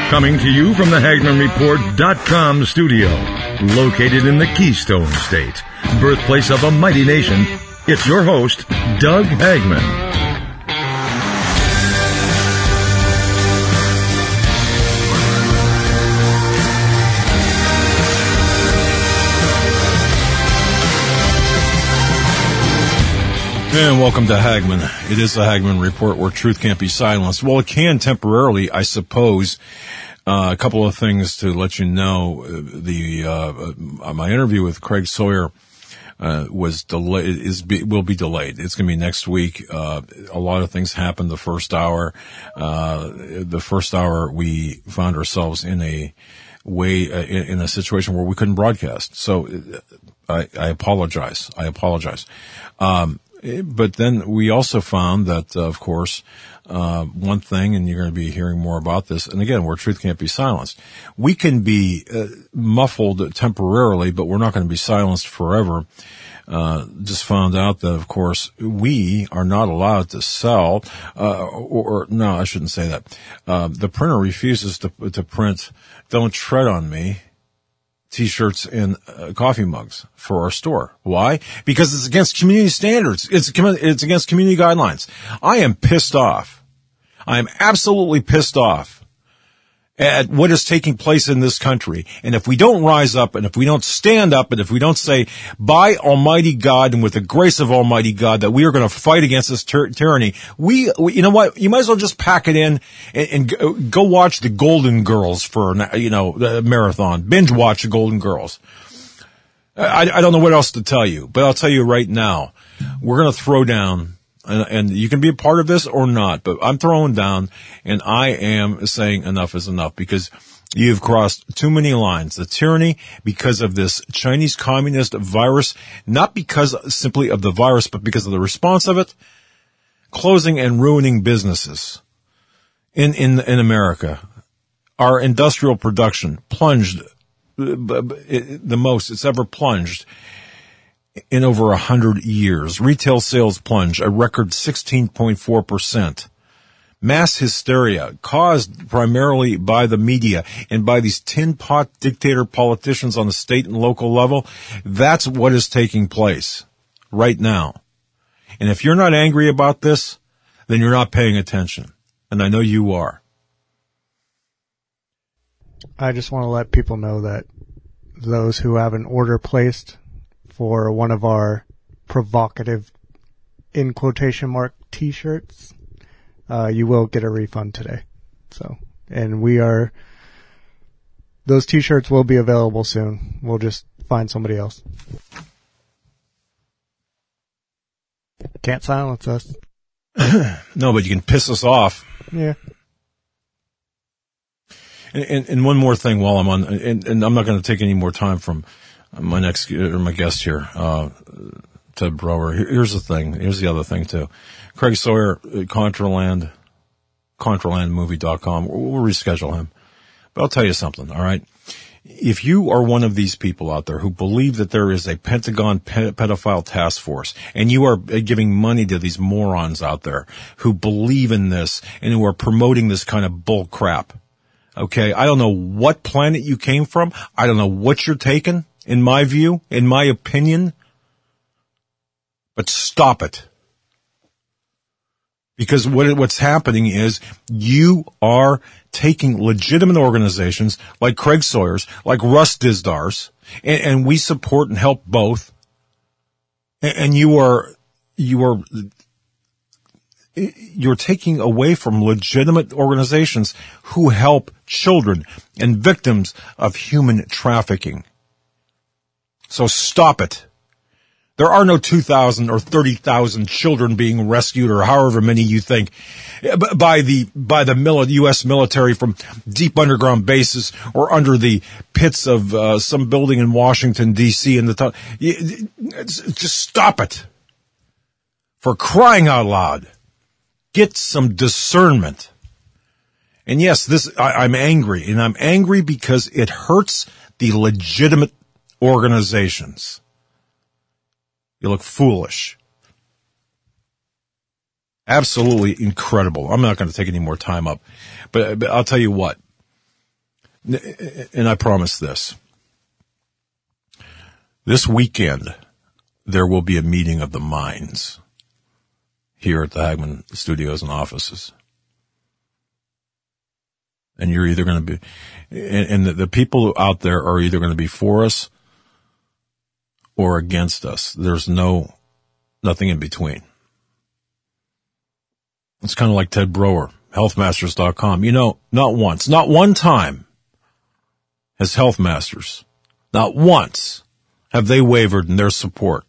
Coming to you from the HagmannReport.com studio, located in the Keystone State, birthplace of a mighty nation, it's your host, Doug Hagmann. And welcome to Hagmann. It is the Hagmann Report where truth can't be silenced. Well, it can temporarily, I suppose. A couple of things to let you know. My interview with Craig Sawyer was delayed. Will be delayed. It's going to be next week. A lot of things happened the first hour. The first hour we found ourselves in a situation where we couldn't broadcast. So I apologize. But then we also found that, of course, one thing, and you're going to be hearing more about this, and again, where truth can't be silenced. We can be muffled temporarily, but we're not going to be silenced forever. Just found out that, of course, we are not allowed to sell, no, I shouldn't say that. The printer refuses to print "Don't Tread on Me" T-shirts and coffee mugs for our store. Why? Because it's against community standards. It's against community guidelines. I am pissed off. I am absolutely pissed off at what is taking place in this country. And if we don't rise up, and if we don't stand up, and if we don't say, by Almighty God and with the grace of Almighty God, that we are going to fight against this tyranny, we, you know what? You might as well just pack it in and go watch the Golden Girls for, the marathon. Binge watch the Golden Girls. I don't know what else to tell you, but I'll tell you right now, we're going to throw down. And you can be a part of this or not, but I'm throwing down, and I am saying enough is enough, because you've crossed too many lines. The tyranny, because of this Chinese communist virus, not because simply of the virus, but because of the response of it, closing and ruining businesses in America. Our industrial production plunged the most it's ever plunged in over 100 years. Retail sales plunge a record 16.4%. Mass hysteria caused primarily by the media and by these tin pot dictator politicians on the state and local level. That's what is taking place right now. And if you're not angry about this, then you're not paying attention. And I know you are. I just want to let people know that those who have an order placed for one of our provocative, in quotation mark, T-shirts, you will get a refund today. And those T-shirts will be available soon. We'll just find somebody else. Can't silence us. No, but you can piss us off. Yeah. And one more thing while I'm on, and I'm not going to take any more time from my guest here, Ted Brower. Here's the thing. Here's the other thing too. Craig Sawyer, ContralandMovie.com. We'll reschedule him. But I'll tell you something, all right? If you are one of these people out there who believe that there is a Pentagon pedophile task force, and you are giving money to these morons out there who believe in this and who are promoting this kind of bull crap, okay? I don't know what planet you came from. I don't know what you're taking. In my view, in my opinion, but stop it. Because what's happening is you are taking legitimate organizations like Craig Sawyer's, like Russ Dizdars, and we support and help both. And you're taking away from legitimate organizations who help children and victims of human trafficking. So stop it. There are no 2,000 or 30,000 children being rescued, or however many you think, by the U.S. military from deep underground bases or under the pits of some building in Washington, D.C. Just stop it. For crying out loud. Get some discernment. And yes, I'm angry, and I'm angry because it hurts the legitimate organizations. You look foolish. Absolutely incredible. I'm not going to take any more time up, but I'll tell you what. And I promise this. This weekend, there will be a meeting of the minds here at the Hagmann studios and offices. And you're either going to be, and the people out there are either going to be for us or against us. There's nothing in between. It's kind of like Ted Broer, healthmasters.com. You know, not one time has Health Masters, not once have they wavered in their support.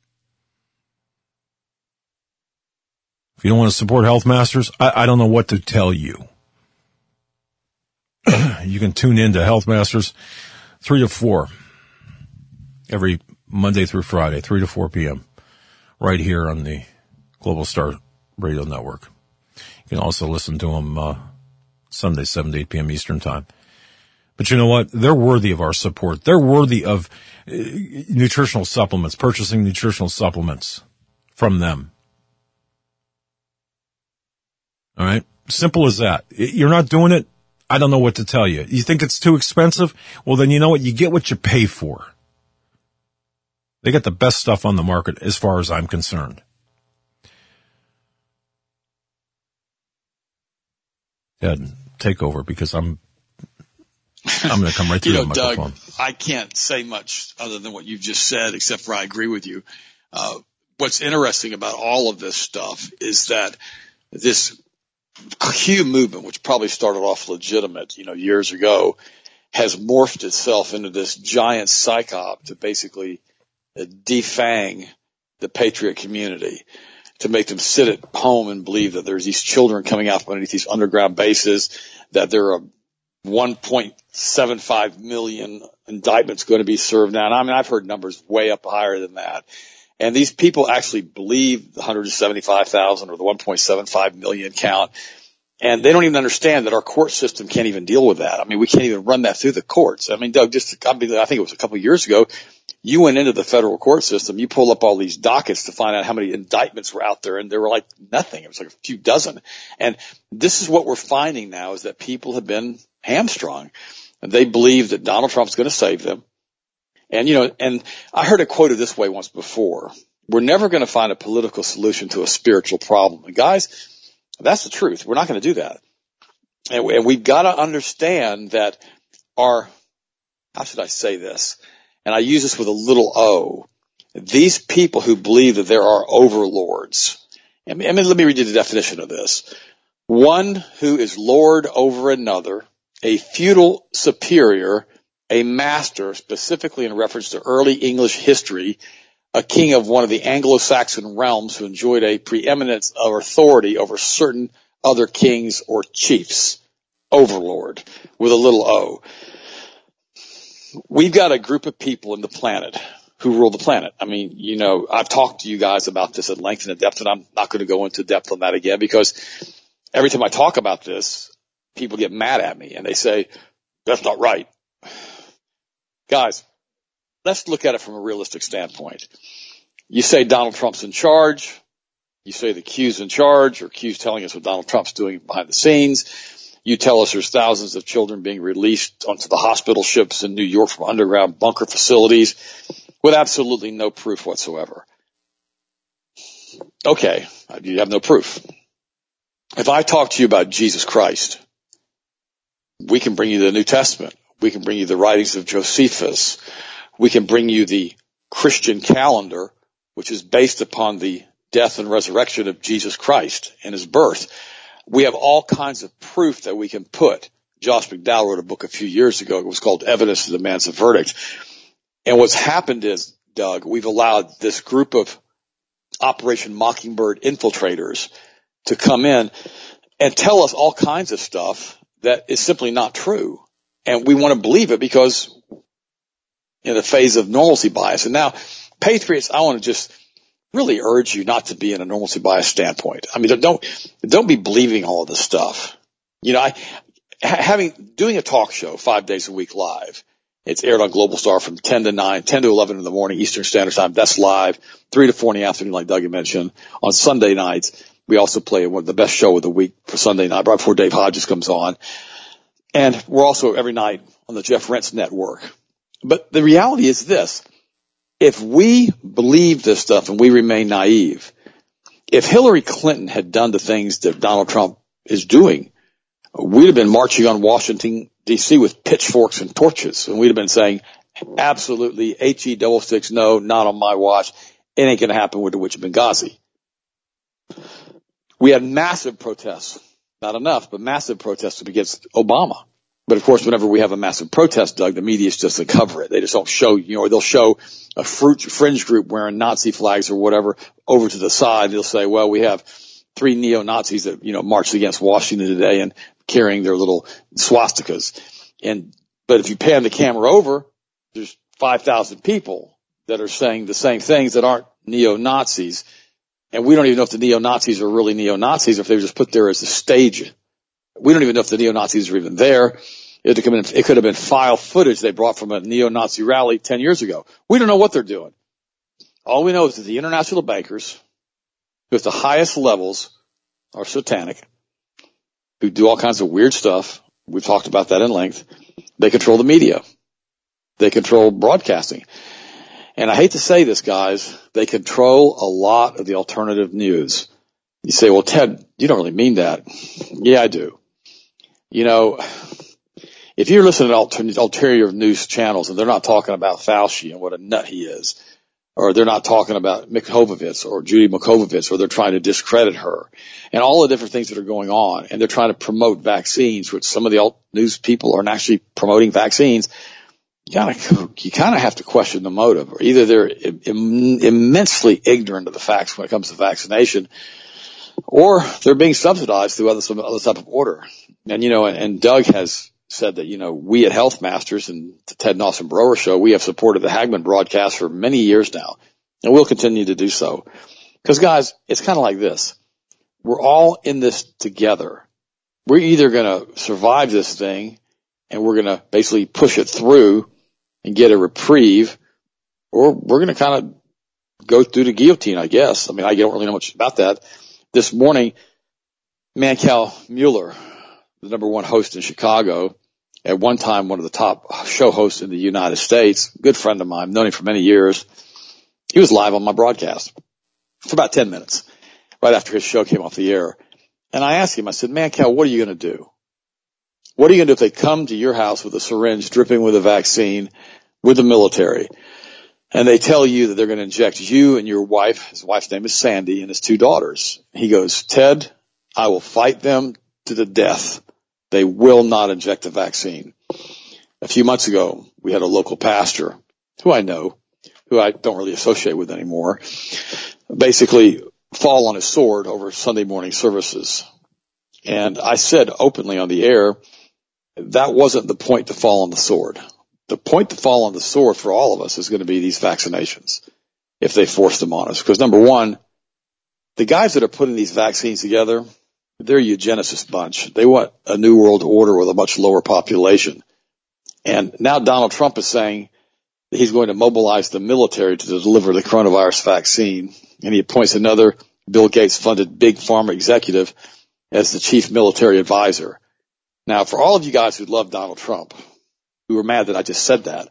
If you don't want to support Health Masters, I don't know what to tell you. You can tune in to Health Masters 3 to 4 every Monday through Friday, 3 to 4 p.m. right here on the Global Star Radio Network. You can also listen to them Sunday, 7 to 8 p.m. Eastern Time. But you know what? They're worthy of our support. They're worthy of nutritional supplements, purchasing nutritional supplements from them. All right? Simple as that. You're not doing it? I don't know what to tell you. You think it's too expensive? Well, then you know what? You get what you pay for. They got the best stuff on the market as far as I'm concerned. Ed, take over because I'm going to come right through the microphone. Doug, I can't say much other than what you've just said, except for I agree with you. What's interesting about all of this stuff is that this Q movement, which probably started off legitimate, years ago, has morphed itself into this giant psyop to basically defang the patriot community, to make them sit at home and believe that there's these children coming out from underneath these underground bases, that there are 1.75 million indictments going to be served now. And I've heard numbers way up higher than that. And these people actually believe the 175,000 or the 1.75 million count. And they don't even understand that our court system can't even deal with that. I mean, we can't even run that through the courts. I mean, Doug, I think it was a couple of years ago, you went into the federal court system, you pulled up all these dockets to find out how many indictments were out there, and there were like nothing. It was like a few dozen. And this is what we're finding now, is that people have been hamstrung. And they believe that Donald Trump's going to save them. And, and I heard it quoted this way once before: we're never going to find a political solution to a spiritual problem. And guys, that's the truth. We're not going to do that. And we've got to understand that how should I say this? And I use this with a little o. These people who believe that there are overlords. Let me read you the definition of this. One who is lord over another, a feudal superior, a master, specifically in reference to early English history, a king of one of the Anglo-Saxon realms who enjoyed a preeminence of authority over certain other kings or chiefs. Overlord, with a little o. We've got a group of people in the planet who rule the planet. I mean, I've talked to you guys about this at length and at depth, and I'm not going to go into depth on that again, because every time I talk about this, people get mad at me and they say, that's not right. Guys, let's look at it from a realistic standpoint. You say Donald Trump's in charge. You say the Q's in charge, or Q's telling us what Donald Trump's doing behind the scenes. You tell us there's thousands of children being released onto the hospital ships in New York from underground bunker facilities with absolutely no proof whatsoever. Okay, you have no proof. If I talk to you about Jesus Christ, we can bring you the New Testament. We can bring you the writings of Josephus. We can bring you the Christian calendar, which is based upon the death and resurrection of Jesus Christ and his birth. We have all kinds of proof that we can put. Josh McDowell wrote a book a few years ago. It was called Evidence that Demands a Verdict. And what's happened is, Doug, we've allowed this group of Operation Mockingbird infiltrators to come in and tell us all kinds of stuff that is simply not true. And we want to believe it because in the phase of normalcy bias. And now, patriots, I want to just really urge you not to be in a normalcy bias standpoint. I mean, don't be believing all of this stuff. Doing a talk show 5 days a week live. It's aired on Global Star from 10 to 9, 10 to 11 in the morning Eastern Standard Time. That's live. 3 to 4 in the afternoon, like Doug had mentioned. On Sunday nights, we also play one of the best show of the week for Sunday night, right before Dave Hodges comes on. And we're also every night on the Jeff Rense Network. But the reality is this. If we believe this stuff and we remain naive, if Hillary Clinton had done the things that Donald Trump is doing, we'd have been marching on Washington, D.C. with pitchforks and torches. And we'd have been saying, absolutely, HE66, no, not on my watch. It ain't going to happen with the witch of Benghazi. We had massive protests. Not enough, but massive protests against Obama. But of course, whenever we have a massive protest, Doug, the media is just to cover it. They just don't show, or they'll show a fringe group wearing Nazi flags or whatever over to the side. They'll say, well, we have 3 neo-Nazis that, marched against Washington today and carrying their little swastikas. But if you pan the camera over, there's 5,000 people that are saying the same things that aren't neo-Nazis. And we don't even know if the neo-Nazis are really neo-Nazis or if they were just put there as a stage. We don't even know if the neo-Nazis are even there. It could have been file footage they brought from a neo-Nazi rally 10 years ago. We don't know what they're doing. All we know is that the international bankers, who at the highest levels are satanic, who do all kinds of weird stuff. We've talked about that in length. They control the media. They control broadcasting. And I hate to say this, guys, they control a lot of the alternative news. You say, well, Ted, you don't really mean that. Yeah, I do. If you're listening to alternative news channels and they're not talking about Fauci and what a nut he is, or they're not talking about Mikovovitz or Judy Mikovovitz, or they're trying to discredit her, and all the different things that are going on, and they're trying to promote vaccines, which some of the alt news people aren't actually promoting vaccines, you kind of have to question the motive. Or either they're immensely ignorant of the facts when it comes to vaccination, or they're being subsidized through some other type of order. And Doug has said that, we at Health Masters and the Ted and Austin Broer Show, we have supported the Hagmann broadcast for many years now, and we'll continue to do so. Because, guys, it's kind of like this. We're all in this together. We're either going to survive this thing, and we're going to basically push it through and get a reprieve, or we're going to kind of go through the guillotine, I guess. I don't really know much about that. This morning, Mancow Mueller, the number one host in Chicago, at one time one of the top show hosts in the United States, good friend of mine, known him for many years, he was live on my broadcast for about 10 minutes, right after his show came off the air. And I asked him, I said, Mancow, what are you going to do? What are you going to do if they come to your house with a syringe dripping with a vaccine with the military, and they tell you that they're going to inject you and your wife, his wife's name is Sandy, and his 2 daughters? He goes, Ted, I will fight them to the death. They will not inject the vaccine. A few months ago, we had a local pastor who I know, who I don't really associate with anymore, basically fall on his sword over Sunday morning services. And I said openly on the air, that wasn't the point to fall on the sword. The point to fall on the sword for all of us is going to be these vaccinations, if they force them on us. Because number one, the guys that are putting these vaccines together, they're a eugenicist bunch. They want a new world order with a much lower population. And now Donald Trump is saying that he's going to mobilize the military to deliver the coronavirus vaccine. And he appoints another Bill Gates funded big pharma executive as the chief military advisor. Now, for all of you guys who love Donald Trump, who were mad that I just said that,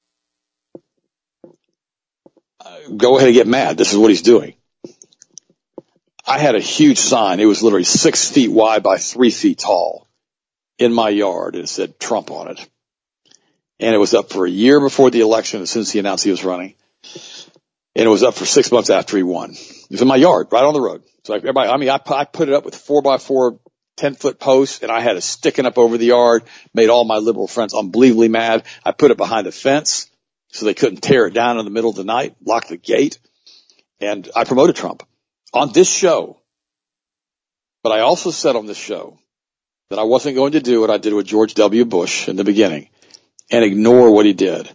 go ahead and get mad. This is what he's doing. I had a huge sign. It was literally 6 feet wide by 3 feet tall in my yard, and it said Trump on it. And it was up for a year before the election, as soon as he announced he was running. And it was up for 6 months after he won. It was in my yard, right on the road. So everybody, I put it up with 4x4 10-foot posts, and I had it sticking up over the yard, made all my liberal friends unbelievably mad. I put it behind a fence so they couldn't tear it down in the middle of the night, lock the gate, and I promoted Trump on this show. But I also said on this show that I wasn't going to do what I did with George W. Bush in the beginning and ignore what he did.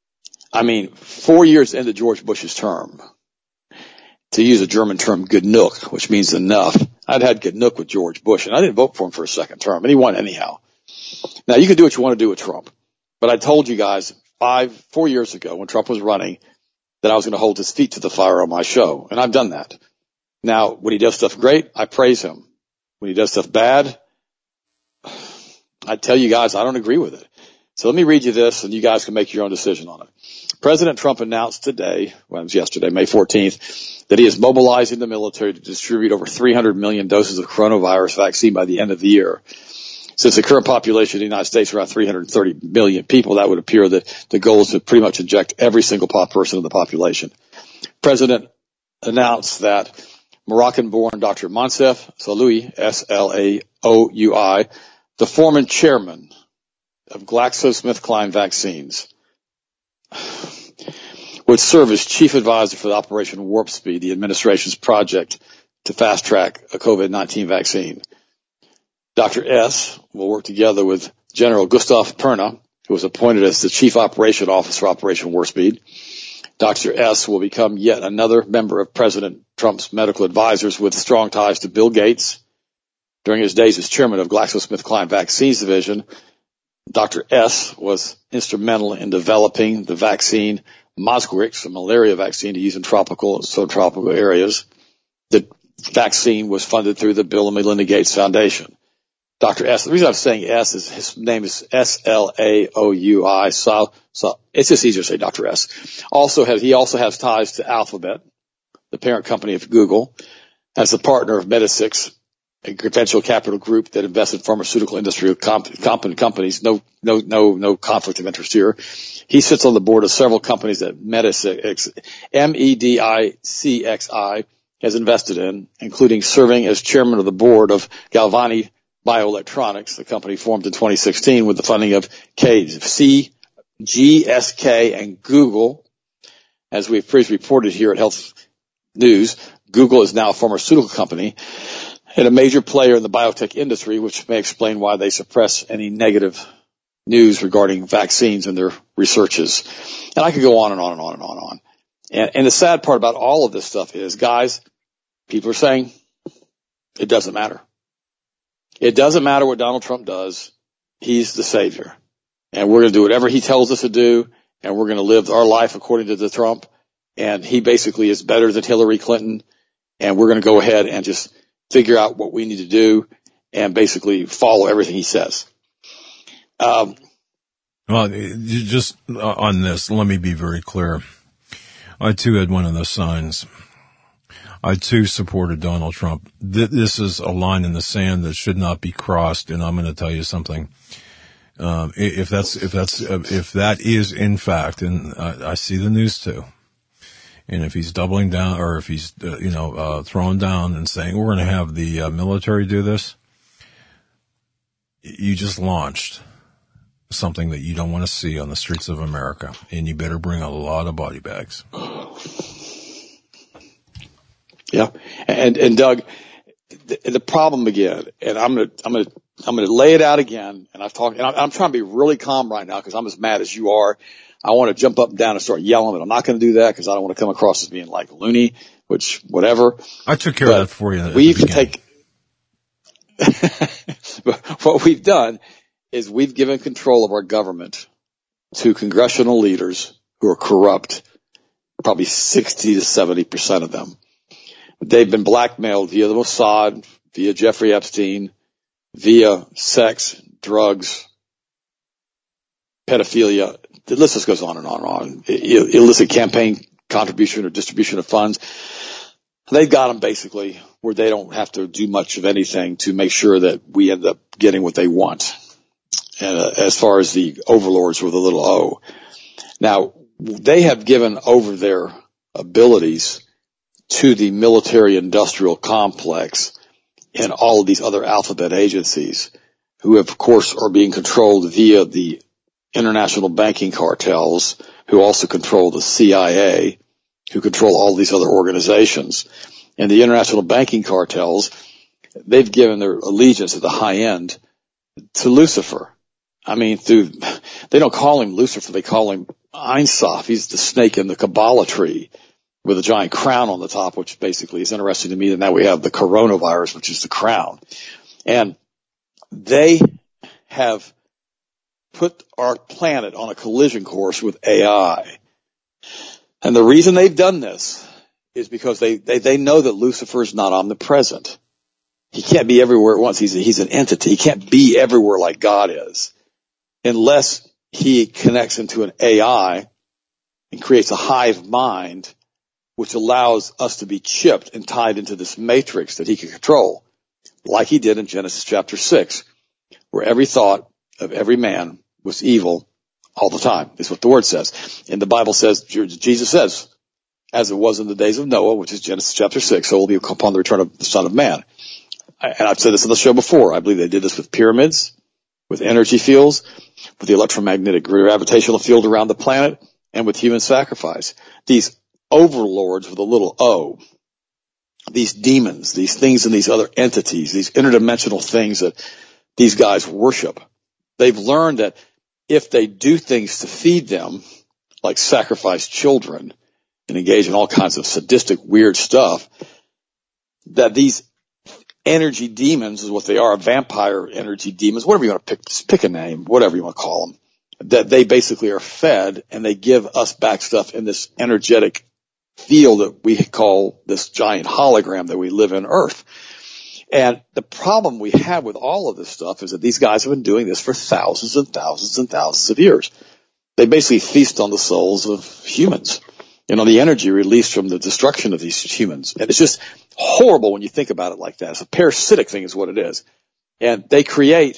4 years into George Bush's term, to use a German term, genug, which means enough, I'd had genug with George Bush, and I didn't vote for him for a second term, and he won anyhow. Now, you can do what you want to do with Trump, but I told you guys 4 years ago when Trump was running that I was going to hold his feet to the fire on my show, and I've done that. Now, when he does stuff great, I praise him. When he does stuff bad, I tell you guys, I don't agree with it. So let me read you this, and you guys can make your own decision on it. President Trump announced today, well, it was yesterday, May 14th, that he is mobilizing the military to distribute over 300 million doses of coronavirus vaccine by the end of the year. Since the current population of the United States is around 330 million people, that would appear that the goal is to pretty much inject every single person in the population. President announced that Moroccan-born Dr. Moncef Slaoui, S-L-A-O-U-I, the former chairman of GlaxoSmithKline Vaccines, would serve as chief advisor for the Operation Warp Speed, the administration's project to fast-track a COVID-19 vaccine. Dr. S. will work together with General Gustav Perna, who was appointed as the chief operation officer for Operation Warp Speed. Dr. S. will become yet another member of President Trump's medical advisors with strong ties to Bill Gates. During his days as chairman of GlaxoSmithKline Vaccines Division, Dr. S. was instrumental in developing the vaccine Mosquirix, a malaria vaccine to use in tropical and subtropical areas. The vaccine was funded through the Bill and Melinda Gates Foundation. Dr. S. The reason I'm saying S is his name is S-L-A-O-U-I. So it's just easier to say Dr. S. He also has ties to Alphabet, the parent company of Google, as a partner of Medisix, a venture capital group that invests in pharmaceutical industry companies. No conflict of interest here. He sits on the board of several companies that Medisix, M-E-D-I-C-X-I, has invested in, including serving as chairman of the board of Galvani Bioelectronics, the company formed in 2016 with the funding of GSK and Google. As we've previously reported here at Health News, Google is now a pharmaceutical company and a major player in the biotech industry, which may explain why they suppress any negative news regarding vaccines in their researches. And I could go on and on and on and on and on. And the sad part about all of this stuff is, guys, people are saying it doesn't matter. It doesn't matter what Donald Trump does. He's the savior. And we're going to do whatever he tells us to do, and we're going to live our life according to the Trump. And he basically is better than Hillary Clinton, and we're going to go ahead and just figure out what we need to do and basically follow everything he says. Well, just on this, let me be very clear. I, too, had one of those signs. I, too, supported Donald Trump. This is a line in the sand that should not be crossed, and I'm going to tell you something. If that is in fact, and I see the news too, and if he's doubling down, or if he's, throwing down and saying we're going to have the military do this, you just launched something that you don't want to see on the streets of America, and you better bring a lot of body bags. Yeah. And Doug, the problem again, and I'm going to lay it out again. And I'm trying to be really calm right now because I'm as mad as you are. I want to jump up and down and start yelling, but I'm not going to do that because I don't want to come across as being like loony, which whatever. I took care of that for you. What we've done is we've given control of our government to congressional leaders who are corrupt, probably 60 to 70% of them. They've been blackmailed via the Mossad, via Jeffrey Epstein, via sex, drugs, pedophilia. The list just goes on and on and on. Illicit campaign contribution or distribution of funds. They've got them basically where they don't have to do much of anything to make sure that we end up getting what they want. And as far as the overlords with a little O. Now, they have given over their abilities to the military-industrial complex and all of these other alphabet agencies who, of course, are being controlled via the international banking cartels who also control the CIA, who control all these other organizations. And the international banking cartels, they've given their allegiance at the high end to Lucifer. I mean, they don't call him Lucifer, they call him Ein Sof. He's the snake in the Kabbalah tree with a giant crown on the top, which basically is interesting to me that now we have the coronavirus, which is the crown. And they have put our planet on a collision course with AI. And the reason they've done this is because they know that Lucifer is not omnipresent. He can't be everywhere at once. He's an entity. He can't be everywhere like God is unless he connects into an AI and creates a hive mind, which allows us to be chipped and tied into this matrix that he can control, like he did in Genesis chapter 6, where every thought of every man was evil all the time, is what the word says. And the Bible says, Jesus says, as it was in the days of Noah, which is Genesis chapter 6, so it will be upon the return of the Son of Man. And I've said this on the show before. I believe they did this with pyramids, with energy fields, with the electromagnetic gravitational field around the planet, and with human sacrifice. These overlords with a little O, these demons, these things and these other entities, these interdimensional things that these guys worship, they've learned that if they do things to feed them, like sacrifice children and engage in all kinds of sadistic, weird stuff, that these energy demons is what they are, vampire energy demons, whatever you want to pick a name, whatever you want to call them, that they basically are fed and they give us back stuff in this energetic field that we call this giant hologram that we live in Earth. And the problem we have with all of this stuff is that these guys have been doing this for thousands and thousands and thousands of years. They basically feast on the souls of humans, the energy released from the destruction of these humans. And it's just horrible when you think about it like that. It's a parasitic thing is what it is. And they create,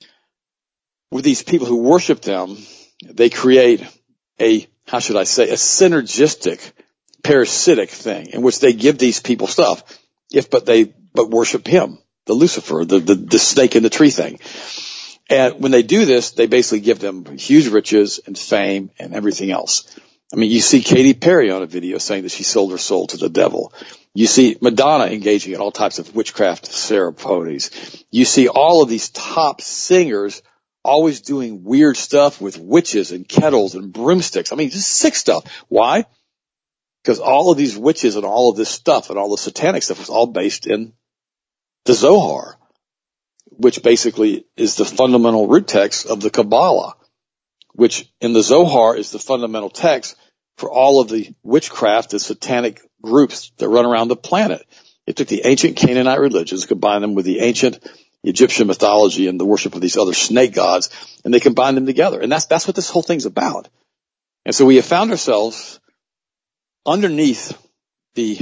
with these people who worship them, they create a synergistic, parasitic thing in which they give these people stuff, but worship him, the Lucifer, the snake in the tree thing. And when they do this, they basically give them huge riches and fame and everything else. I mean, you see Katy Perry on a video saying that she sold her soul to the devil. You see Madonna engaging in all types of witchcraft ceremonies. You see all of these top singers always doing weird stuff with witches and kettles and broomsticks. I mean, just sick stuff. Why? Because all of these witches and all of this stuff and all the satanic stuff was all based in the Zohar, which basically is the fundamental root text of the Kabbalah, which in the Zohar is the fundamental text for all of the witchcraft and satanic groups that run around the planet. It took the ancient Canaanite religions, combined them with the ancient Egyptian mythology and the worship of these other snake gods, and they combined them together. And that's what this whole thing's about. And so we have found ourselves underneath the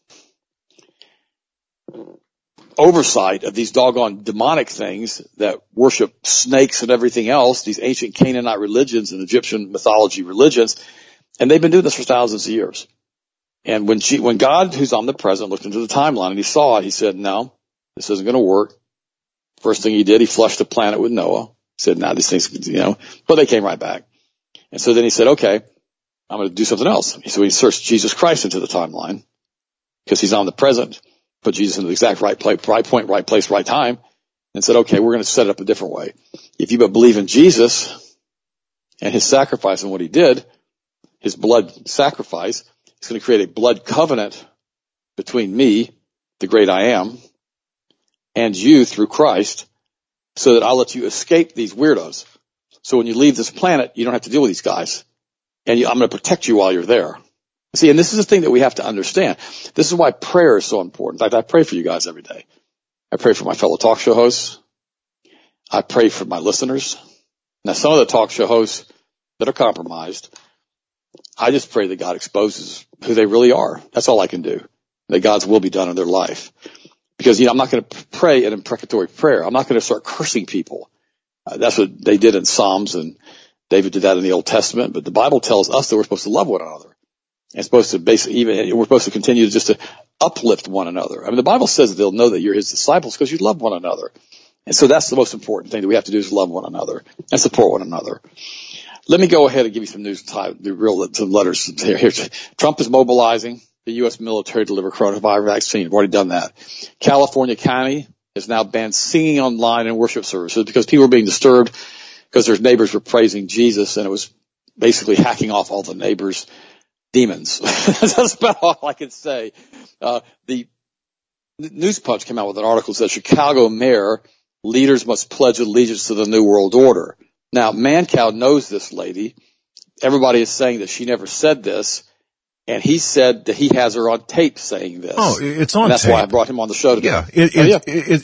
oversight of these doggone demonic things that worship snakes and everything else, these ancient Canaanite religions and Egyptian mythology religions, and they've been doing this for thousands of years. And when God, who's omnipresent, looked into the timeline and he saw it, he said, no, this isn't going to work. First thing he did, he flushed the planet with Noah. He said, nah, these things, but they came right back. And so then he said, okay, I'm going to do something else. So he searched Jesus Christ into the timeline because he's omnipresent, put Jesus in the exact right point, right place, right time, and said, okay, we're going to set it up a different way. If you but believe in Jesus and his sacrifice and what he did, his blood sacrifice, it's going to create a blood covenant between me, the great I am, and you through Christ, so that I'll let you escape these weirdos. So when you leave this planet, you don't have to deal with these guys. And I'm going to protect you while you're there. See, and this is the thing that we have to understand. This is why prayer is so important. In fact, I pray for you guys every day. I pray for my fellow talk show hosts. I pray for my listeners. Now, some of the talk show hosts that are compromised, I just pray that God exposes who they really are. That's all I can do. That God's will be done in their life. Because, I'm not going to pray an imprecatory prayer. I'm not going to start cursing people. That's what they did in Psalms, and David did that in the Old Testament. But the Bible tells us that we're supposed to love one another. And supposed to we're supposed to continue just to uplift one another. I mean, the Bible says that they'll know that you're his disciples because you love one another. And so that's the most important thing that we have to do is love one another and support one another. Let me go ahead and give you some news, some letters here. Trump is mobilizing the U.S. military to deliver coronavirus vaccine. We've already done that. California County has now banned singing online and worship services because people were being disturbed because their neighbors were praising Jesus, and it was basically hacking off all the neighbors' demons. That's about all I can say. The News Punch came out with an article that said Chicago mayor, leaders must pledge allegiance to the New World Order. Now, Mancow knows this lady. Everybody is saying that she never said this. And he said that he has her on tape saying this. Oh, it's on tape. And that's why I brought him on the show today. Yeah,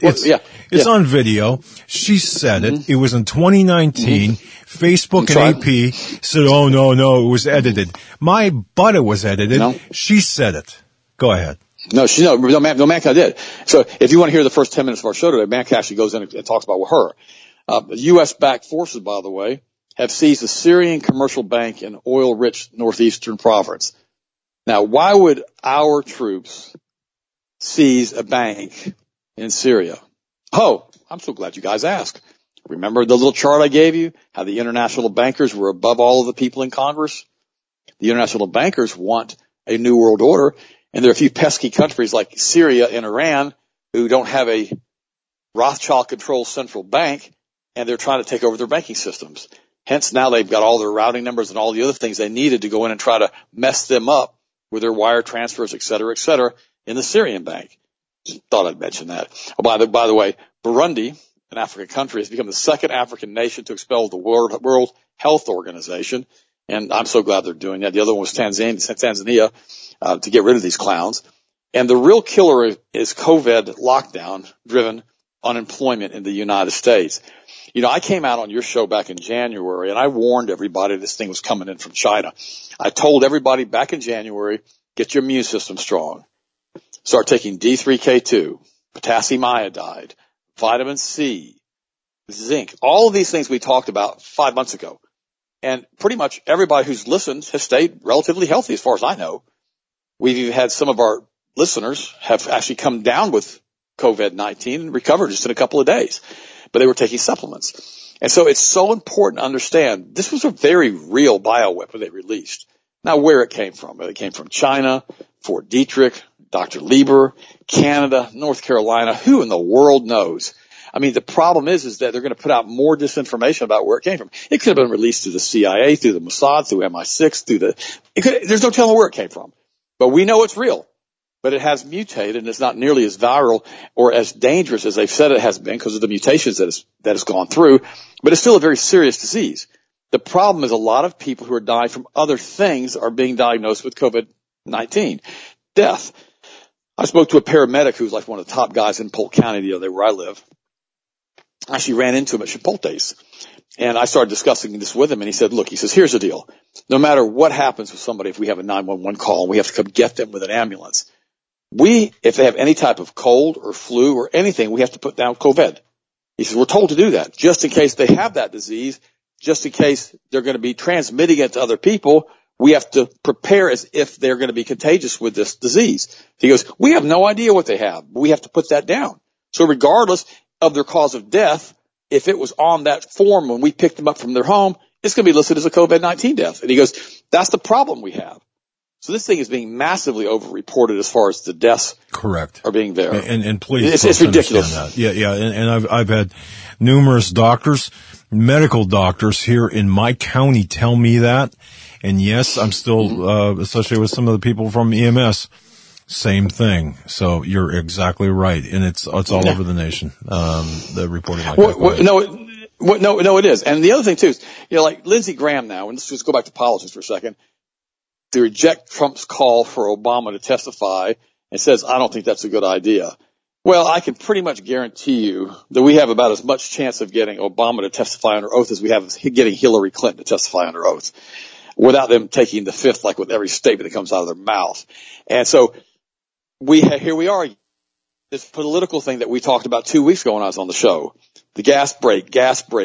it's on video. She said it. It was in 2019. Facebook and AP said, oh, no, it was edited. My butt, it was edited. No. She said it. Go ahead. No, Manka did. So if you want to hear the first 10 minutes of our show today, Manka actually goes in and talks about her. U.S.-backed forces, by the way, have seized a Syrian commercial bank in oil-rich northeastern province. Now, why would our troops seize a bank in Syria? Oh, I'm so glad you guys asked. Remember the little chart I gave you? How the international bankers were above all of the people in Congress? The international bankers want a new world order, and there are a few pesky countries like Syria and Iran who don't have a Rothschild-controlled central bank, and they're trying to take over their banking systems. Hence, now they've got all their routing numbers and all the other things they needed to go in and try to mess them up with their wire transfers, et cetera, in the Syrian bank. Just thought I'd mention that. Oh, by the way, Burundi, an African country, has become the second African nation to expel the World Health Organization, and I'm so glad they're doing that. The other one was Tanzania, to get rid of these clowns. And the real killer is COVID lockdown-driven unemployment in the United States. You know, I came out on your show back in January, and I warned everybody this thing was coming in from China. I told everybody back in January, get your immune system strong. Start taking D3K2, potassium iodide, vitamin C, zinc, all of these things we talked about 5 months ago. And pretty much everybody who's listened has stayed relatively healthy as far as I know. We've even had some of our listeners have actually come down with COVID-19 and recovered just in a couple of days. But they were taking supplements. And so it's so important to understand this was a very real bioweapon they released. Now, where it came from. It came from China, Fort Detrick, Dr. Lieber, Canada, North Carolina. Who in the world knows? I mean, the problem is that they're going to put out more disinformation about where it came from. It could have been released through the CIA, through the Mossad, through MI6, there's no telling where it came from. But we know it's real. But it has mutated, and it's not nearly as viral or as dangerous as they've said it has been because of the mutations that it's gone through. But it's still a very serious disease. The problem is a lot of people who are dying from other things are being diagnosed with COVID-19. Death. I spoke to a paramedic who's like one of the top guys in Polk County the other day where I live. I actually ran into him at Chipotle's. And I started discussing this with him, and he said, look, here's the deal. No matter what happens with somebody, if we have a 911 call and we have to come get them with an ambulance, if they have any type of cold or flu or anything, we have to put down COVID. He says, we're told to do that just in case they have that disease, just in case they're going to be transmitting it to other people. We have to prepare as if they're going to be contagious with this disease. He goes, we have no idea what they have. We have to put that down. So regardless of their cause of death, if it was on that form when we picked them up from their home, it's going to be listed as a COVID-19 death. And he goes, that's the problem we have. So this thing is being massively overreported as far as the deaths correct are being there. And please, it's ridiculous. That. Yeah. And I've had numerous doctors, medical doctors here in my county tell me that. And yes, I'm still associated with some of the people from EMS. Same thing. So you're exactly right. And it's all over the nation. The reporting like that. No, it is. And the other thing too is, like Lindsey Graham now, and let's just go back to politics for a second, to reject Trump's call for Obama to testify and says, I don't think that's a good idea. Well, I can pretty much guarantee you that we have about as much chance of getting Obama to testify under oath as we have of getting Hillary Clinton to testify under oath without them taking the fifth, like with every statement that comes out of their mouth. And so here we are, this political thing that we talked about 2 weeks ago when I was on the show, the gas break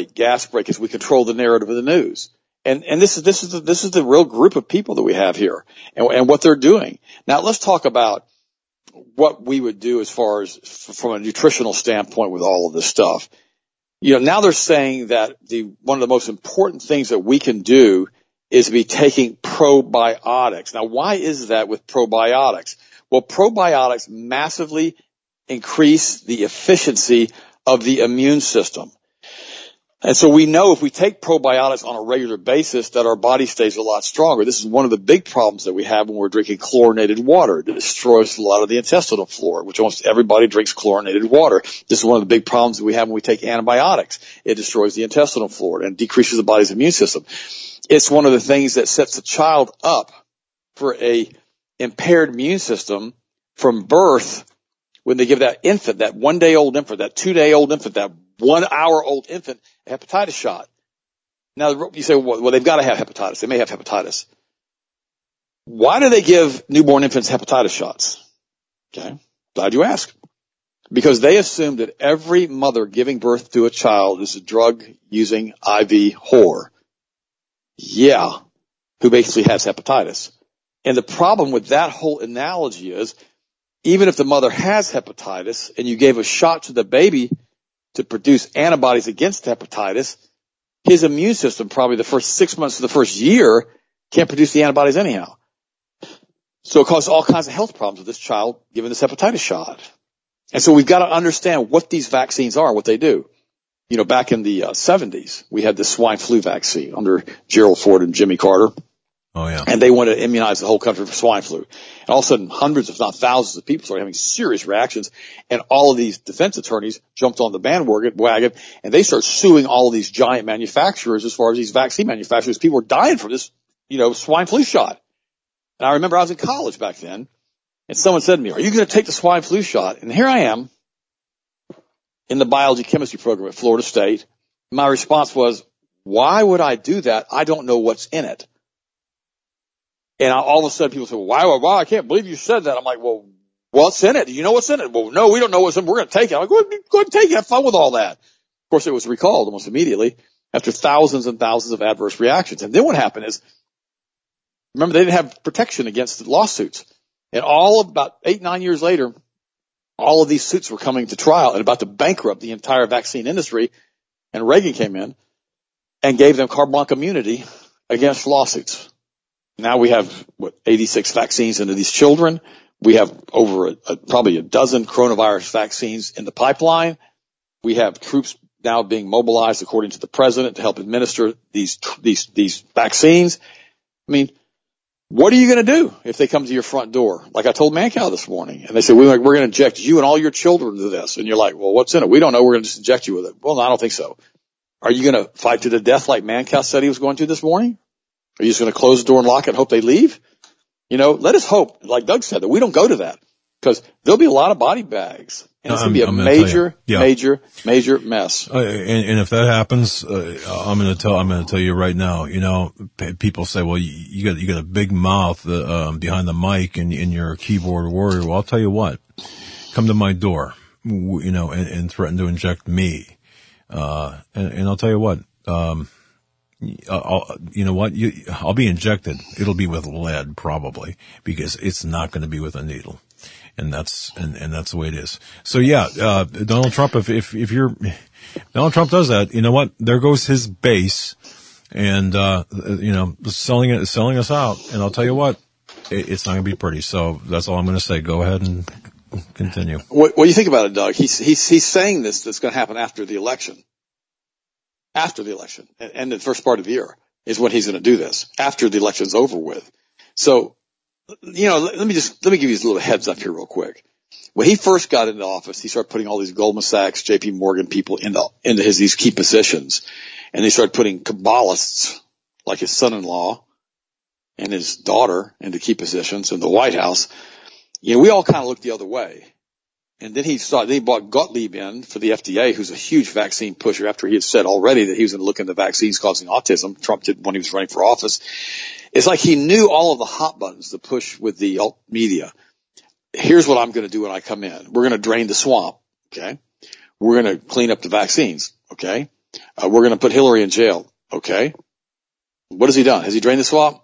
as we control the narrative of the news. And this is the real group of people that we have here and what they're doing. Now let's talk about what we would do as far as from a nutritional standpoint with all of this stuff. Now they're saying that one of the most important things that we can do is be taking probiotics. Now why is that with probiotics? Well, probiotics massively increase the efficiency of the immune system. And so we know if we take probiotics on a regular basis that our body stays a lot stronger. This is one of the big problems that we have when we're drinking chlorinated water. It destroys a lot of the intestinal flora, which almost everybody drinks chlorinated water. This is one of the big problems that we have when we take antibiotics. It destroys the intestinal flora and decreases the body's immune system. It's one of the things that sets a child up for a impaired immune system from birth when they give that infant, that 1-day-old infant, that 2-day-old infant, that 1-hour-old infant a hepatitis shot. Now, you say, well, they've got to have hepatitis. They may have hepatitis. Why do they give newborn infants hepatitis shots? Okay, glad you asked. Because they assume that every mother giving birth to a child is a drug-using IV whore. Yeah, who basically has hepatitis. And the problem with that whole analogy is, even if the mother has hepatitis and you gave a shot to the baby to produce antibodies against hepatitis, his immune system, probably the first 6 months of the first year, can't produce the antibodies anyhow. So it causes all kinds of health problems with this child given this hepatitis shot. And so we've got to understand what these vaccines are, what they do. You know, back in the 70s, we had the swine flu vaccine under Gerald Ford and Jimmy Carter. Oh, yeah. And they wanted to immunize the whole country for swine flu. And all of a sudden, hundreds, if not thousands of people started having serious reactions. And all of these defense attorneys jumped on the bandwagon, and they started suing all of these giant manufacturers as far as these vaccine manufacturers. People were dying from this, swine flu shot. And I remember I was in college back then, and someone said to me, are you going to take the swine flu shot? And here I am in the biology chemistry program at Florida State. My response was, why would I do that? I don't know what's in it. And all of a sudden people say, well, why? I can't believe you said that. I'm like, well, what's in it? Do you know what's in it? Well, no, we don't know what's in it. We're going to take it. I'm like, go ahead and take it. Have fun with all that. Of course, it was recalled almost immediately after thousands and thousands of adverse reactions. And then what happened is, remember, they didn't have protection against the lawsuits. And about 8-9 years later, all of these suits were coming to trial and about to bankrupt the entire vaccine industry. And Reagan came in and gave them carte blanche immunity against lawsuits. Now we have, 86 vaccines into these children. We have over probably a dozen coronavirus vaccines in the pipeline. We have troops now being mobilized, according to the president, to help administer these vaccines. I mean, what are you going to do if they come to your front door? Like I told Mancow this morning, and they say, we're going to inject you and all your children to this. And you're like, well, what's in it? We don't know. We're going to just inject you with it. Well, no, I don't think so. Are you going to fight to the death like Mancow said he was going to this morning? Are you just going to close the door and lock it and hope they leave? Let us hope, like Doug said, that we don't go to that, because there'll be a lot of body bags, and it's going to be a major mess. And if that happens, I'm going to tell you right now. People say, well, you got a big mouth behind the mic and you're a keyboard warrior. Well, I'll tell you what. Come to my door, and threaten to inject me, and I'll tell you what. I'll be injected. It'll be with lead probably, because it's not going to be with a needle. And that's the way it is. So yeah, Donald Trump, if Donald Trump does that, you know what? There goes his base and, selling us out. And I'll tell you what, it's not going to be pretty. So that's all I'm going to say. Go ahead and continue. What do you think about it, Doug? He's saying that's going to happen after the election. After the election and the first part of the year is when he's going to do this, after the election's over with. So, let me give you a little heads up here real quick. When he first got into office, he started putting all these Goldman Sachs, JP Morgan people into these key positions. And they started putting Kabbalists like his son-in-law and his daughter into key positions in the White House. We all kind of looked the other way. And then he brought Gottlieb in for the FDA, who's a huge vaccine pusher, after he had said already that he was going to look into vaccines causing autism. Trump did when he was running for office. It's like he knew all of the hot buttons to push with the media. Here's what I'm going to do when I come in. We're going to drain the swamp. Okay. We're going to clean up the vaccines. Okay. We're going to put Hillary in jail. Okay. What has he done? Has he drained the swamp?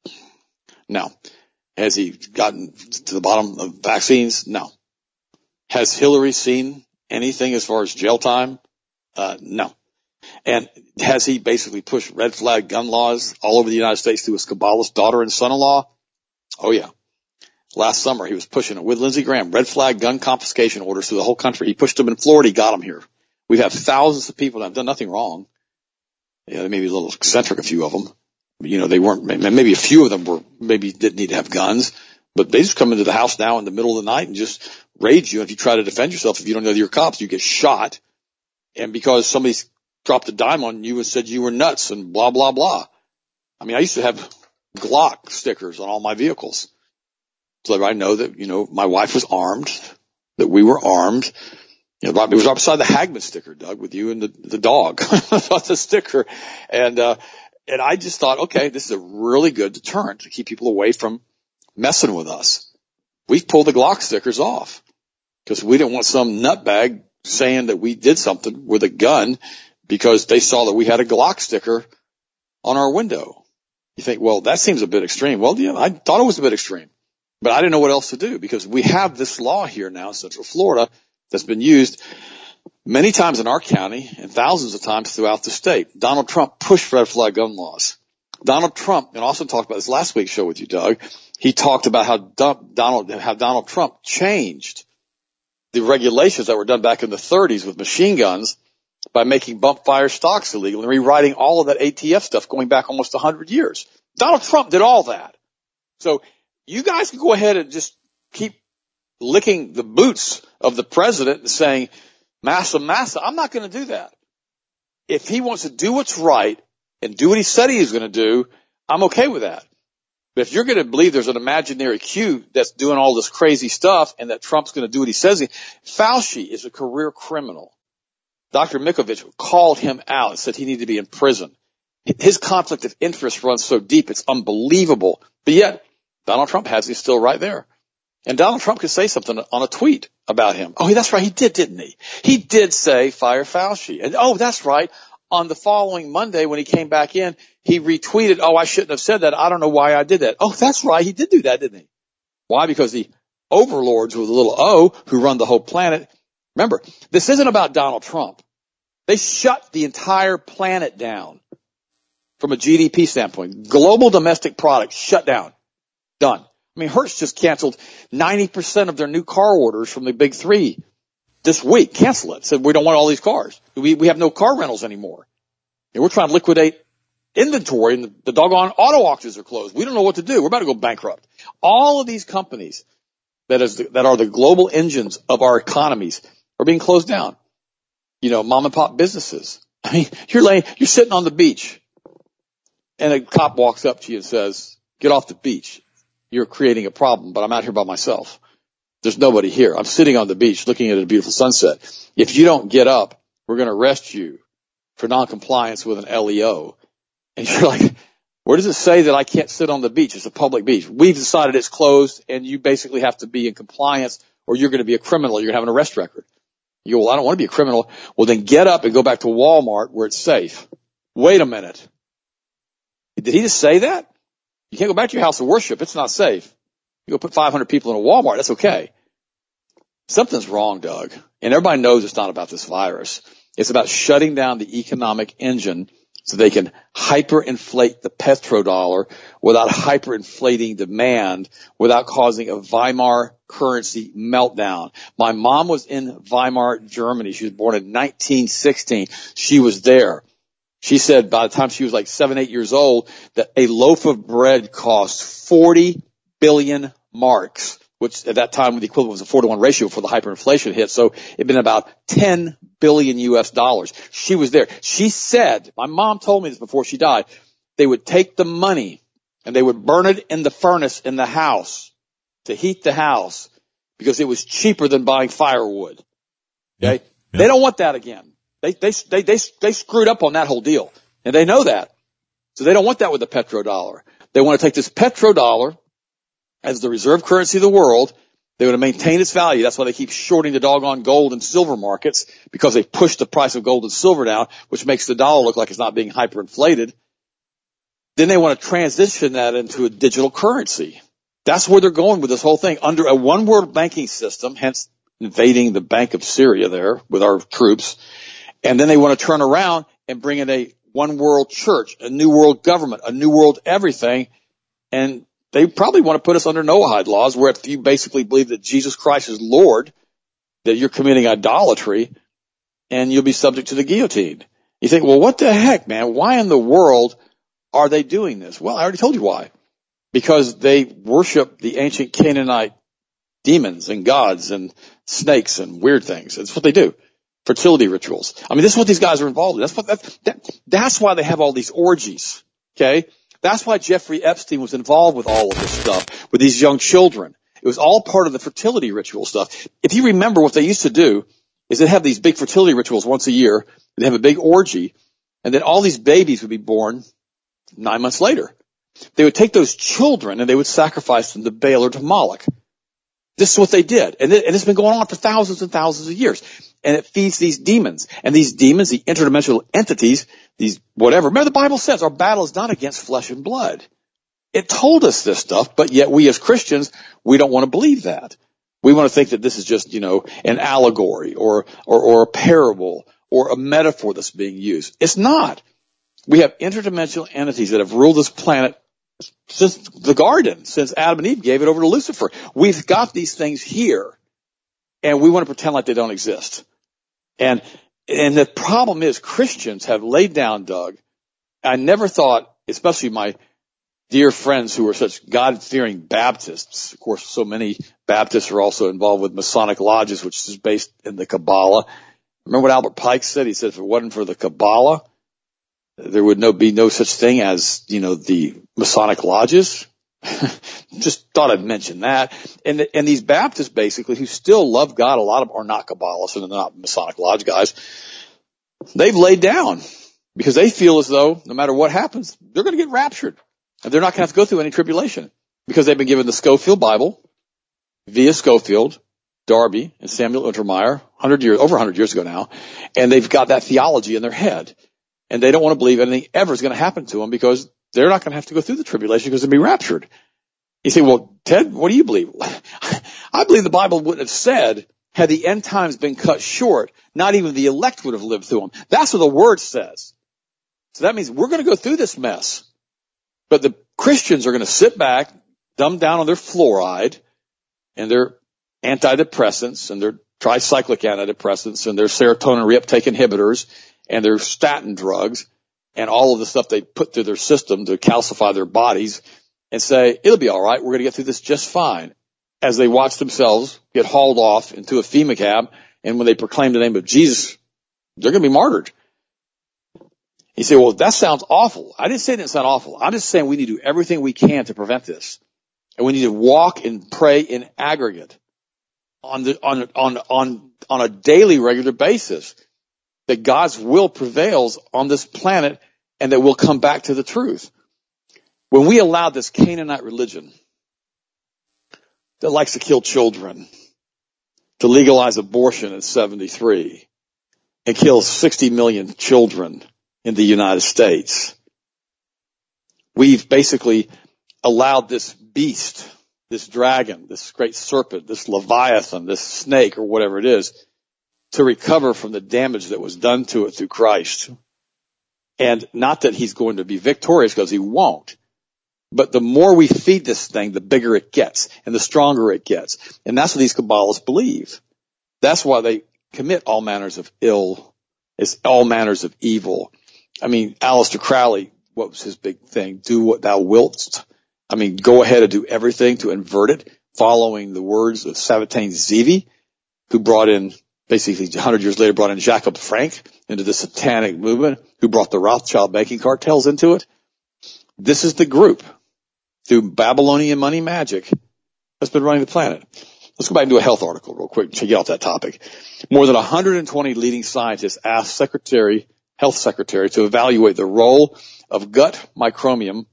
No. Has he gotten to the bottom of vaccines? No. Has Hillary seen anything as far as jail time? No. And has he basically pushed red flag gun laws all over the United States through his Kabbalist daughter and son-in-law? Oh, yeah. Last summer, he was pushing it with Lindsey Graham, red flag gun confiscation orders through the whole country. He pushed them in Florida. He got them here. We have thousands of people that have done nothing wrong. Yeah, they may be a little eccentric, a few of them. They weren't, maybe a few of them didn't need to have guns. But they just come into the house now in the middle of the night and just raid you. If you try to defend yourself, if you don't know you're cops, you get shot. And because somebody's dropped a dime on you and said you were nuts and blah, blah, blah. I used to have Glock stickers on all my vehicles. to let everybody know that, my wife was armed, that we were armed. It was right beside the Hagman sticker, Doug, with you and the dog. That's the sticker. And I just thought, okay, this is a really good deterrent to keep people away from messing with us. We've pulled the Glock stickers off because we didn't want some nutbag saying that we did something with a gun because they saw that we had a Glock sticker on our window. You think, well, that seems a bit extreme. Well, yeah, I thought it was a bit extreme, but I didn't know what else to do because we have this law here now in Central Florida that's been used many times in our county and thousands of times throughout the state. Donald Trump pushed red flag gun laws. Donald Trump, and also talked about this last week's show with you, Doug, he talked about how Donald Trump changed the regulations that were done back in the 30s with machine guns by making bump fire stocks illegal and rewriting all of that ATF stuff going back almost 100 years. Donald Trump did all that. So you guys can go ahead and just keep licking the boots of the president and saying, massa, massa. I'm not going to do that. If he wants to do what's right and do what he said he was going to do, I'm okay with that. But if you're going to believe there's an imaginary Q that's doing all this crazy stuff and that Trump's going to do what he says, Fauci is a career criminal. Dr. Mikovich called him out and said he needed to be in prison. His conflict of interest runs so deep, it's unbelievable. But yet, Donald Trump has him still right there. And Donald Trump could say something on a tweet about him. Oh, that's right. He did, didn't he? He did say fire Fauci. And oh, that's right. On the following Monday when he came back in, he retweeted, oh, I shouldn't have said that. I don't know why I did that. Oh, that's right. He did do that, didn't he? Why? Because the overlords with a little O who run the whole planet. Remember, this isn't about Donald Trump. They shut the entire planet down from a GDP standpoint. Global domestic product shut down. Done. I mean, Hertz just canceled 90% of their new car orders from the big three this week. Cancel it. Said we don't want all these cars. We have no car rentals anymore. And we're trying to liquidate inventory and the doggone auto auctions are closed. We don't know what to do. We're about to go bankrupt. All of these companies that are the global engines of our economies are being closed down. Mom and pop businesses. I mean, you're sitting on the beach and a cop walks up to you and says, get off the beach. You're creating a problem, but I'm out here by myself. There's nobody here. I'm sitting on the beach looking at a beautiful sunset. If you don't get up, we're going to arrest you for noncompliance with an LEO. And you're like, where does it say that I can't sit on the beach? It's a public beach. We've decided it's closed and you basically have to be in compliance or you're going to be a criminal. You're going to have an arrest record. You go, well, I don't want to be a criminal. Well, then get up and go back to Walmart where it's safe. Wait a minute. Did he just say that? You can't go back to your house of worship. It's not safe. You go put 500 people in a Walmart. That's okay. Something's wrong, Doug. And everybody knows it's not about this virus. It's about shutting down the economic engine so they can hyperinflate the petrodollar without hyperinflating demand, without causing a Weimar currency meltdown. My mom was in Weimar, Germany. She was born in 1916. She was there. She said by the time she was like 7, 8 years old that a loaf of bread cost 40 billion marks, which at that time the equivalent was a 4-to-1 ratio before the hyperinflation hit. So it'd been about 10 billion US dollars. She was there. She said, my mom told me this before she died, they would take the money and they would burn it in the furnace in the house to heat the house because it was cheaper than buying firewood. Okay. Yeah. They don't want that again. They screwed up on that whole deal and they know that. So they don't want that with the petrodollar. They want to take this petrodollar as the reserve currency of the world. They want to maintain its value. That's why they keep shorting the doggone gold and silver markets because they push the price of gold and silver down, which makes the dollar look like it's not being hyperinflated. Then they want to transition that into a digital currency. That's where they're going with this whole thing under a one world banking system, hence invading the Bank of Syria there with our troops. And then they want to turn around and bring in a one world church, a new world government, a new world everything. And they probably want to put us under Noahide laws where if you basically believe that Jesus Christ is Lord, that you're committing idolatry and you'll be subject to the guillotine. You think, well, what the heck, man? Why in the world are they doing this? Well, I already told you why. Because they worship the ancient Canaanite demons and gods and snakes and weird things. That's what they do. Fertility rituals. I mean, this is what these guys are involved in. That's why they have all these orgies. Okay? That's why Jeffrey Epstein was involved with all of this stuff, with these young children. It was all part of the fertility ritual stuff. If you remember, what they used to do is they'd have these big fertility rituals once a year. They'd have a big orgy, and then all these babies would be born 9 months later. They would take those children and they would sacrifice them to Baal or to Moloch. This is what they did. And it's been going on for thousands and thousands of years. And it feeds these demons. And these demons, the interdimensional entities, these whatever. Remember, the Bible says our battle is not against flesh and blood. It told us this stuff, but yet we as Christians, we don't want to believe that. We want to think that this is just, an allegory or a parable or a metaphor that's being used. It's not. We have interdimensional entities that have ruled this planet since the garden, since Adam and Eve gave it over to Lucifer. We've got these things here, and we want to pretend like they don't exist. And the problem is Christians have laid down, Doug. I never thought, especially my dear friends who are such God-fearing Baptists. Of course, so many Baptists are also involved with Masonic lodges, which is based in the Kabbalah. Remember what Albert Pike said? He said if it wasn't for the Kabbalah, there would be no such thing as, the Masonic lodges. Just thought I'd mention that. And these Baptists basically who still love God, a lot of them are not Kabbalists and they're not Masonic lodge guys. They've laid down because they feel as though no matter what happens, they're going to get raptured and they're not going to have to go through any tribulation because they've been given the Scofield Bible via Scofield, Darby, and Samuel Untermeyer over 100 years ago now. And they've got that theology in their head. And they don't want to believe anything ever is going to happen to them because they're not going to have to go through the tribulation because they'll be raptured. You say, well, Ted, what do you believe? I believe the Bible wouldn't have said, had the end times been cut short, not even the elect would have lived through them. That's what the Word says. So that means we're going to go through this mess. But the Christians are going to sit back, dumb down on their fluoride and their antidepressants and their tricyclic antidepressants and their serotonin reuptake inhibitors and their statin drugs and all of the stuff they put through their system to calcify their bodies and say, it'll be all right. We're going to get through this just fine. As they watch themselves get hauled off into a FEMA cab, and when they proclaim the name of Jesus, they're going to be martyred. You say, well, that sounds awful. I didn't say it didn't sound awful. I'm just saying we need to do everything we can to prevent this. And we need to walk and pray in aggregate on a daily, regular basis that God's will prevails on this planet and that we'll come back to the truth. When we allow this Canaanite religion that likes to kill children to legalize abortion in 73 and kill 60 million children in the United States, we've basically allowed this beast, this dragon, this great serpent, this Leviathan, this snake or whatever it is, to recover from the damage that was done to it through Christ. And not that he's going to be victorious, because he won't. But the more we feed this thing, the bigger it gets and the stronger it gets. And that's what these Kabbalists believe. That's why they commit all manners of ill, all manners of evil. I mean, Aleister Crowley, what was his big thing? Do what thou wilt. I mean, go ahead and do everything to invert it, following the words of Sabbatain Zevi, who brought in, basically 100 years later, brought in Jacob Frank into the satanic movement, who brought the Rothschild banking cartels into it. This is the group, through Babylonian money magic, that's been running the planet. Let's go back and do a health article real quick to get off that topic. More than 120 leading scientists asked Health Secretary to evaluate the role of gut microbiome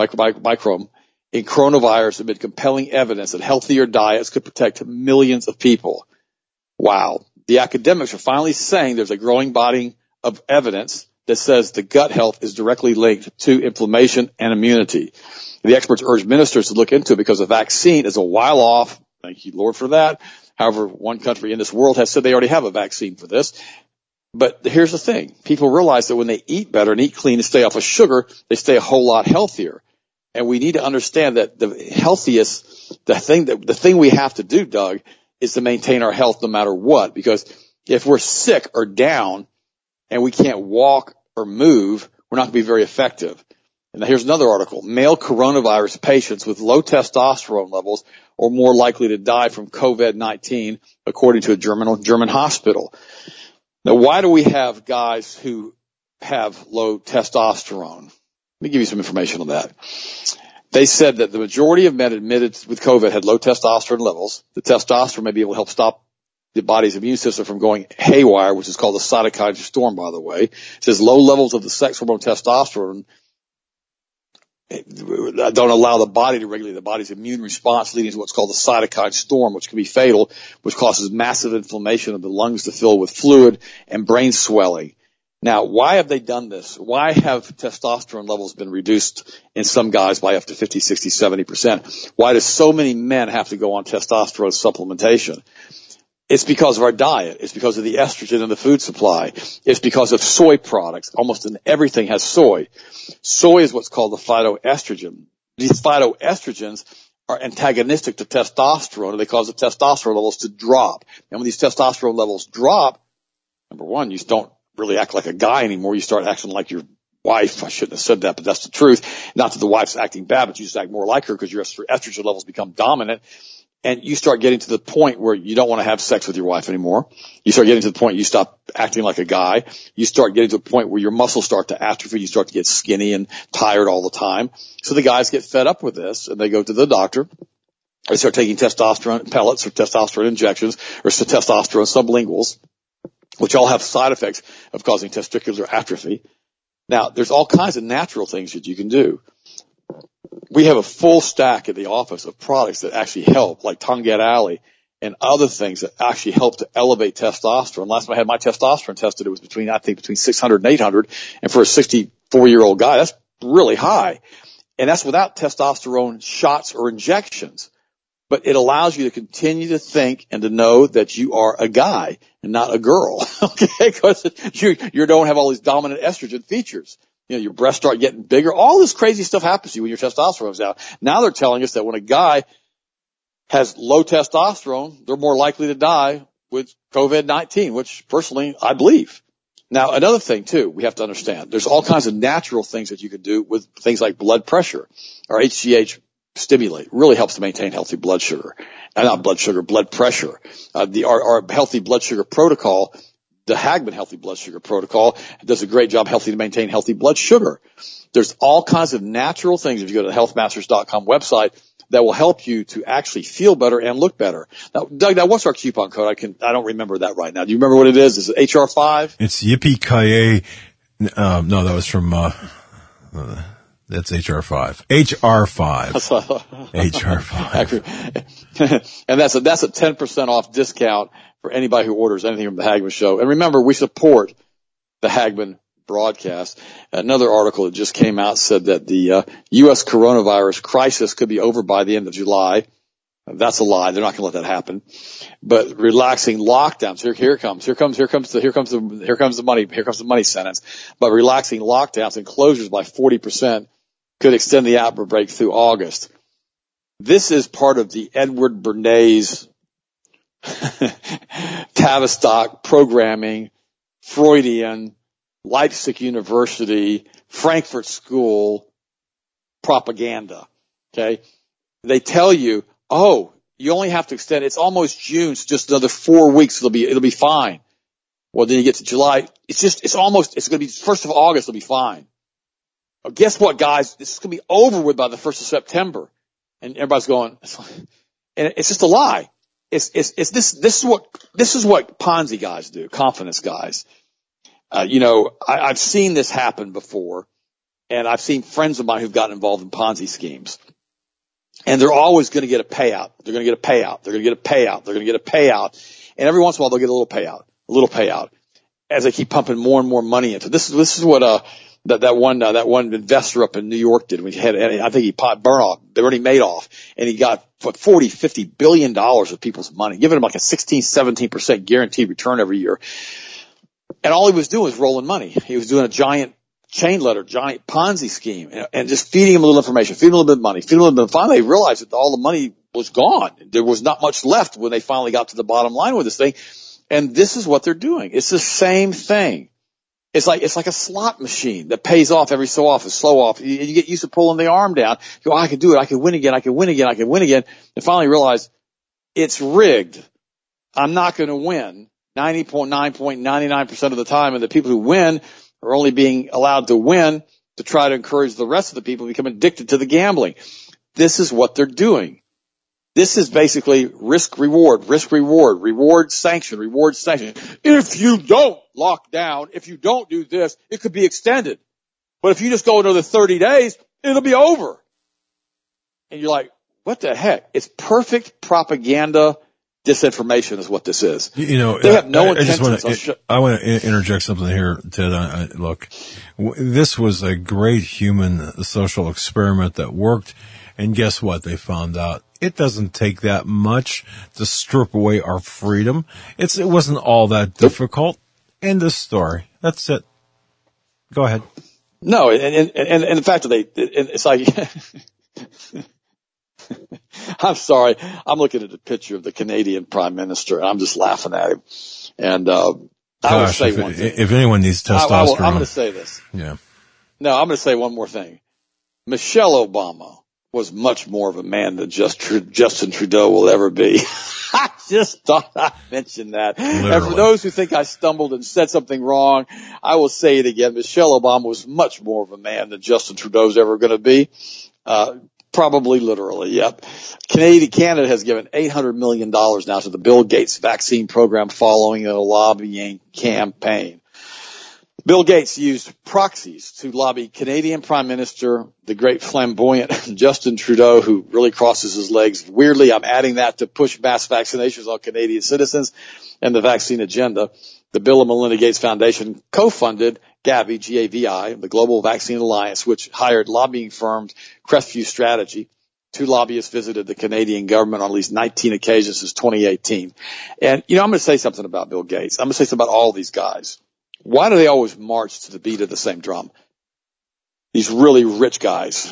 in coronavirus amid compelling evidence that healthier diets could protect millions of people. Wow. The academics are finally saying there's a growing body of evidence that says the gut health is directly linked to inflammation and immunity. The experts urge ministers to look into it because a vaccine is a while off. Thank you, Lord, for that. However, one country in this world has said they already have a vaccine for this. But here's the thing. People realize that when they eat better and eat clean and stay off of sugar, they stay a whole lot healthier. And we need to understand that the thing we have to do, Doug, is to maintain our health no matter what. Because if we're sick or down and we can't walk or move, we're not going to be very effective. And now here's another article. Male coronavirus patients with low testosterone levels are more likely to die from COVID-19, according to a German hospital. Now, why do we have guys who have low testosterone? Let me give you some information on that. They said that the majority of men admitted with COVID had low testosterone levels. The testosterone may be able to help stop the body's immune system from going haywire, which is called the cytokine storm, by the way. It says low levels of the sex hormone testosterone don't allow the body to regulate the body's immune response, leading to what's called the cytokine storm, which can be fatal, which causes massive inflammation of the lungs to fill with fluid and brain swelling. Now, why have they done this? Why have testosterone levels been reduced in some guys by up to 50, 60, 70%? Why do so many men have to go on testosterone supplementation? It's because of our diet. It's because of the estrogen in the food supply. It's because of soy products. Almost everything has soy. Soy is what's called the phytoestrogen. These phytoestrogens are antagonistic to testosterone, and they cause the testosterone levels to drop. And when these testosterone levels drop, number one, you don't really act like a guy anymore. You start acting like your wife. I shouldn't have said that, but that's the truth. Not that the wife's acting bad, but you just act more like her because your estrogen levels become dominant. And you start getting to the point where you don't want to have sex with your wife anymore. You start getting to the point you stop acting like a guy. You start getting to a point where your muscles start to atrophy. You start to get skinny and tired all the time. So the guys get fed up with this, and they go to the doctor. They start taking testosterone pellets or testosterone injections or testosterone sublinguals, which all have side effects of causing testicular atrophy. Now, there's all kinds of natural things that you can do. We have a full stack at the office of products that actually help, like Tongat Alley and other things that actually help to elevate testosterone. Last time I had my testosterone tested, it was between 600 and 800. And for a 64-year-old guy, that's really high. And that's without testosterone shots or injections. But it allows you to continue to think and to know that you are a guy and not a girl. Okay? Because you don't have all these dominant estrogen features. You know, your breasts start getting bigger. All this crazy stuff happens to you when your testosterone's out. Now they're telling us that when a guy has low testosterone, they're more likely to die with COVID-19, which personally I believe. Now, another thing too, we have to understand, there's all kinds of natural things that you can do with things like blood pressure. Our HGH stimulate really helps to maintain healthy blood sugar. Not blood sugar, blood pressure. Our healthy blood sugar protocol, the Hagman Healthy Blood Sugar Protocol, does a great job helping to maintain healthy blood sugar. There's all kinds of natural things if you go to the healthmasters.com website that will help you to actually feel better and look better. Now, Doug, what's our coupon code? I don't remember that right now. Do you remember what it is? Is it HR5? It's Yippee-ki-yay. No, that was from, that's HR5. HR5. HR5. And that's a 10% off discount for anybody who orders anything from the Hagman Show. And remember, we support the Hagman broadcast. Another article that just came out said that the U.S. coronavirus crisis could be over by the end of July. That's a lie. They're not going to let that happen. But relaxing lockdowns. Here comes the money sentence. But relaxing lockdowns and closures by 40% could extend the outbreak through August. This is part of the Edward Bernays Tavistock programming, Freudian, Leipzig University, Frankfurt School propaganda. Okay. They tell you, oh, you only have to extend. It's almost June. So just another 4 weeks. It'll be fine. Well, then you get to July. It's going to be 1st of August. It'll be fine. Well, guess what, guys? This is going to be over with by the 1st of September. And everybody's going, and it's just a lie. This is what Ponzi guys do, confidence guys. I've seen this happen before, and I've seen friends of mine who've gotten involved in Ponzi schemes. And they're always going to get a payout. They're going to get a payout. They're going to get a payout. They're going to get a payout. And every once in a while they'll get a little payout as they keep pumping more and more money into. This is what, that one investor up in New York did when he had, I think he Bernie Madoff, and he got $40-50 billion of people's money, giving them like a 16-17% guaranteed return every year. And all he was doing was rolling money. He was doing a giant giant Ponzi scheme, and just feeding him a little information, feeding him a little bit of money, feeding him a little bit. Finally, they realized that all the money was gone. There was not much left when they finally got to the bottom line with this thing. And this is what they're doing. It's the same thing. It's like a slot machine that pays off every so often, slow off. You get used to pulling the arm down. You go, I can do it. I can win again. And finally realize it's rigged. I'm not going to win 90.999% of the time. And the people who win are only being allowed to win to try to encourage the rest of the people to become addicted to the gambling. this is what they're doing. This is basically risk, reward, sanction. If you don't lock down, if you don't do this, it could be extended. But if you just go another 30 days, it'll be over. And you're like, what the heck? It's perfect propaganda. Disinformation is what this is. You know, they have no intentions. I want to interject something here, Ted. Look, this was a great human social experiment that worked. And guess what? They found out it doesn't take that much to strip away our freedom. It wasn't all that difficult. End of story. That's it. Go ahead. No, and the fact that it's like, I'm sorry. I'm looking at a picture of the Canadian Prime Minister, and I'm just laughing at him. And I would say one thing. If anyone needs testosterone, I'm going to say this. Yeah. No, I'm going to say one more thing. Michelle Obama was much more of a man than Justin Trudeau will ever be. I just thought I'd mention that. Literally. And for those who think I stumbled and said something wrong, I will say it again. Michelle Obama was much more of a man than Justin Trudeau's ever going to be. Probably literally, yep. Canada has given $800 million now to the Bill Gates vaccine program following a lobbying campaign. Bill Gates used proxies to lobby Canadian Prime Minister, the great flamboyant Justin Trudeau, who really crosses his legs. Weirdly, I'm adding that to push mass vaccinations on Canadian citizens and the vaccine agenda. The Bill and Melinda Gates Foundation co-funded Gavi, G-A-V-I, the Global Vaccine Alliance, which hired lobbying firms Crestview Strategy. 2 lobbyists visited the Canadian government on at least 19 occasions since 2018. And, I'm going to say something about Bill Gates. I'm going to say something about all these guys. Why do they always march to the beat of the same drum? These really rich guys.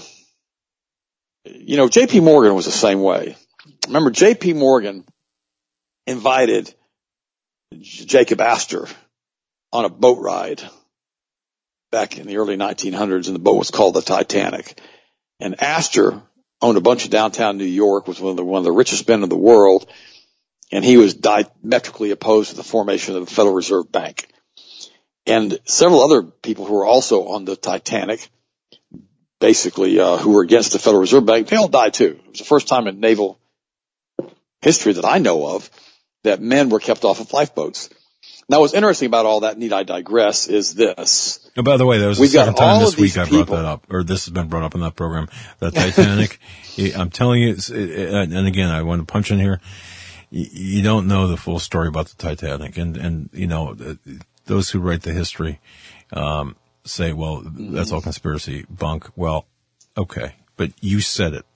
J.P. Morgan was the same way. Remember, J.P. Morgan invited Jacob Astor on a boat ride back in the early 1900s, and the boat was called the Titanic. And Astor owned a bunch of downtown New York, was one of the richest men in the world, and he was diametrically opposed to the formation of the Federal Reserve Bank. And several other people who were also on the Titanic, basically, who were against the Federal Reserve Bank, they all died too. It was the first time in naval history that I know of that men were kept off of lifeboats. Now, what's interesting about all that, need I digress, is this. Oh, by the way, that was the second time this week I brought that up, or this has been brought up in that program. The Titanic, I'm telling you, and again, I want to punch in here. You don't know the full story about the Titanic, and those who write the history say, well, that's all conspiracy bunk. Well, okay, but you said it.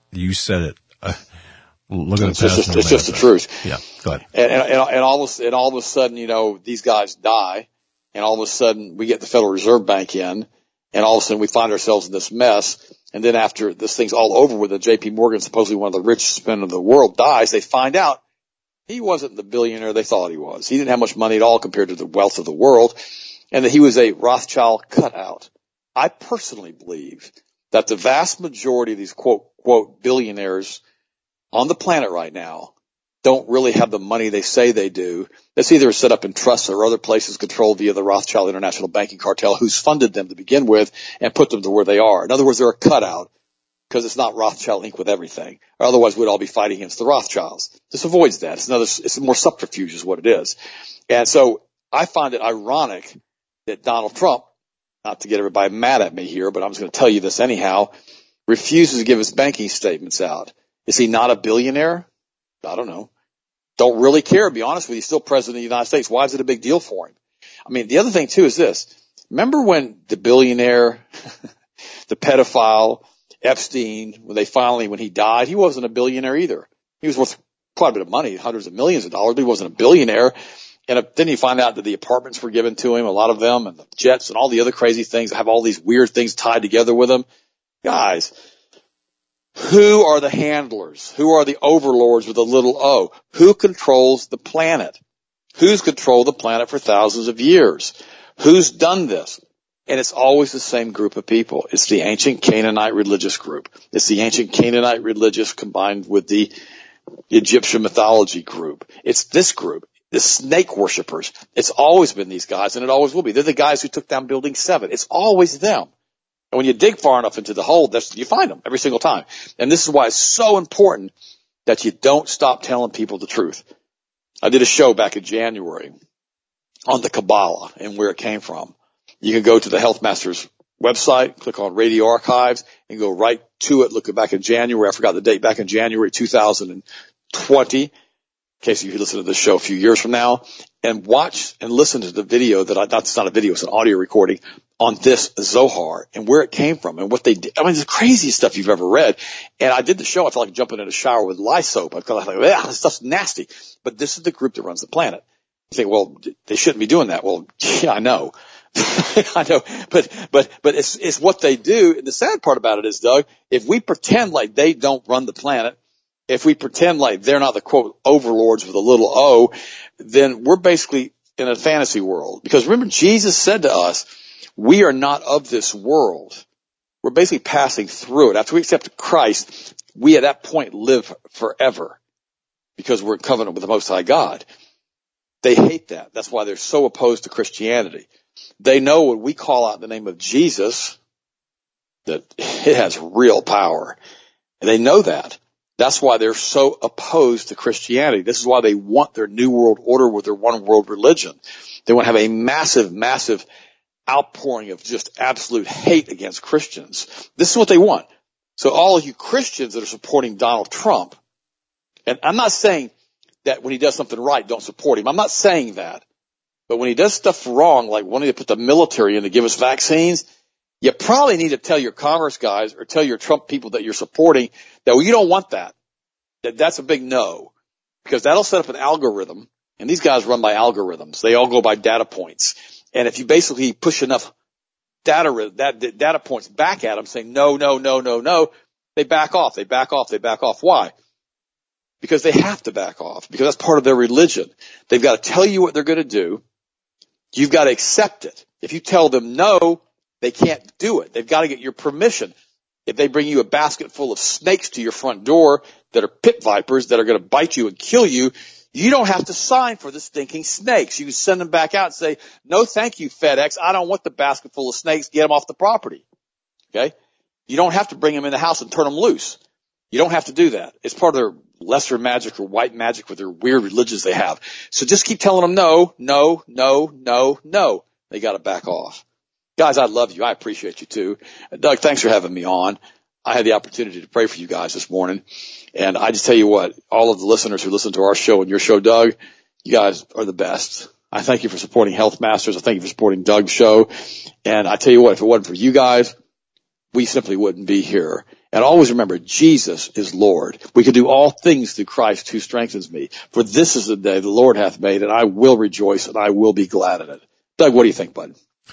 Look at it's just the truth. Yeah, go ahead. And all of a sudden, these guys die, and all of a sudden we get the Federal Reserve Bank in, and all of a sudden we find ourselves in this mess. And then after this thing's all over with, the J.P. Morgan, supposedly one of the richest men in the world, dies, they find out he wasn't the billionaire they thought he was. He didn't have much money at all compared to the wealth of the world, and that he was a Rothschild cutout. I personally believe that the vast majority of these quote billionaires on the planet right now don't really have the money they say they do. It's either set up in trusts or other places controlled via the Rothschild International Banking Cartel, who's funded them to begin with and put them to where they are. In other words, they're a cutout because it's not Rothschild Inc. with everything. Or otherwise, we'd all be fighting against the Rothschilds. This avoids that. It's more subterfuge is what it is. And so I find it ironic that Donald Trump, not to get everybody mad at me here, but I'm just going to tell you this anyhow, refuses to give his banking statements out. Is he not a billionaire? I don't know. Don't really care, to be honest with you. He's still president of the United States. Why is it a big deal for him? I mean, the other thing, too, is this. Remember when the billionaire, the pedophile, Epstein, when he died, he wasn't a billionaire either. He was worth quite a bit of money, hundreds of millions of dollars, but he wasn't a billionaire. And then you find out that the apartments were given to him, a lot of them, and the jets and all the other crazy things, have all these weird things tied together with them. Guys, who are the handlers? Who are the overlords with a little o? Who controls the planet? Who's controlled the planet for thousands of years? Who's done this? And it's always the same group of people. It's the ancient Canaanite religious group. It's the ancient Canaanite religious combined with the Egyptian mythology group. It's this group, the snake worshipers. It's always been these guys, and it always will be. They're the guys who took down Building 7. It's always them. And when you dig far enough into the hole, you find them every single time. And this is why it's so important that you don't stop telling people the truth. I did a show back in January on the Kabbalah and where it came from. You can go to the Health Masters website, click on Radio Archives, and go right to it. Look back in January. I forgot the date. Back in January 2020, in case you listen to this show a few years from now, and watch and listen to the video that's not a video, it's an audio recording on this Zohar and where it came from and what they did. I mean, it's the craziest stuff you've ever read. And I did the show. I felt like jumping in a shower with lye soap. I felt like, this stuff's nasty. But this is the group that runs the planet. You think, well, they shouldn't be doing that. Well, yeah, I know. I know, but it's what they do. And the sad part about it is, Doug, if we pretend like they don't run the planet, if we pretend like they're not the quote overlords with a little o, then we're basically in a fantasy world. Because remember, Jesus said to us, we are not of this world. We're basically passing through it. After we accept Christ, we at that point live forever because we're in covenant with the Most High God. They hate that. That's why they're so opposed to Christianity. They know when we call out the name of Jesus, that it has real power. And they know that. That's why they're so opposed to Christianity. This is why they want their new world order with their one world religion. They want to have a massive, massive outpouring of just absolute hate against Christians. This is what they want. So all of you Christians that are supporting Donald Trump, and I'm not saying that when he does something right, don't support him. I'm not saying that. But when he does stuff wrong, like wanting to put the military in to give us vaccines, you probably need to tell your Congress guys or tell your Trump people that you're supporting that, well, you don't want that. That's a big no. Because that'll set up an algorithm. And these guys run by algorithms. They all go by data points. And if you basically push enough data points back at them saying no, no, no, no, no, they back off. They back off. They back off. Why? Because they have to back off. Because that's part of their religion. They've got to tell you what they're going to do. You've got to accept it. If you tell them no, they can't do it. They've got to get your permission. If they bring you a basket full of snakes to your front door that are pit vipers that are going to bite you and kill you, you don't have to sign for the stinking snakes. You can send them back out and say, no, thank you, FedEx. I don't want the basket full of snakes. Get them off the property. Okay? You don't have to bring them in the house and turn them loose. You don't have to do that. It's part of their lesser magic or white magic with their weird religions they have. So just keep telling them no, no, no, no, no. They got to back off. Guys, I love you. I appreciate you too. Doug, thanks for having me on. I had the opportunity to pray for you guys this morning. And I just tell you what, all of the listeners who listen to our show and your show, Doug, you guys are the best. I thank you for supporting Health Masters. I thank you for supporting Doug's show. And I tell you what, if it wasn't for you guys, we simply wouldn't be here. And always remember, Jesus is Lord. We can do all things through Christ who strengthens me. For this is the day the Lord hath made, and I will rejoice and I will be glad in it. Doug, what do you think, bud?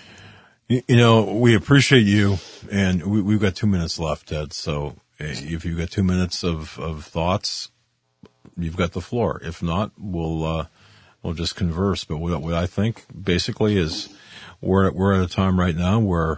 You know, we appreciate you, and we've got 2 minutes left, Ted. So if you've got 2 minutes of thoughts, you've got the floor. If not, we'll just converse. But what I think basically is we're at a time right now where,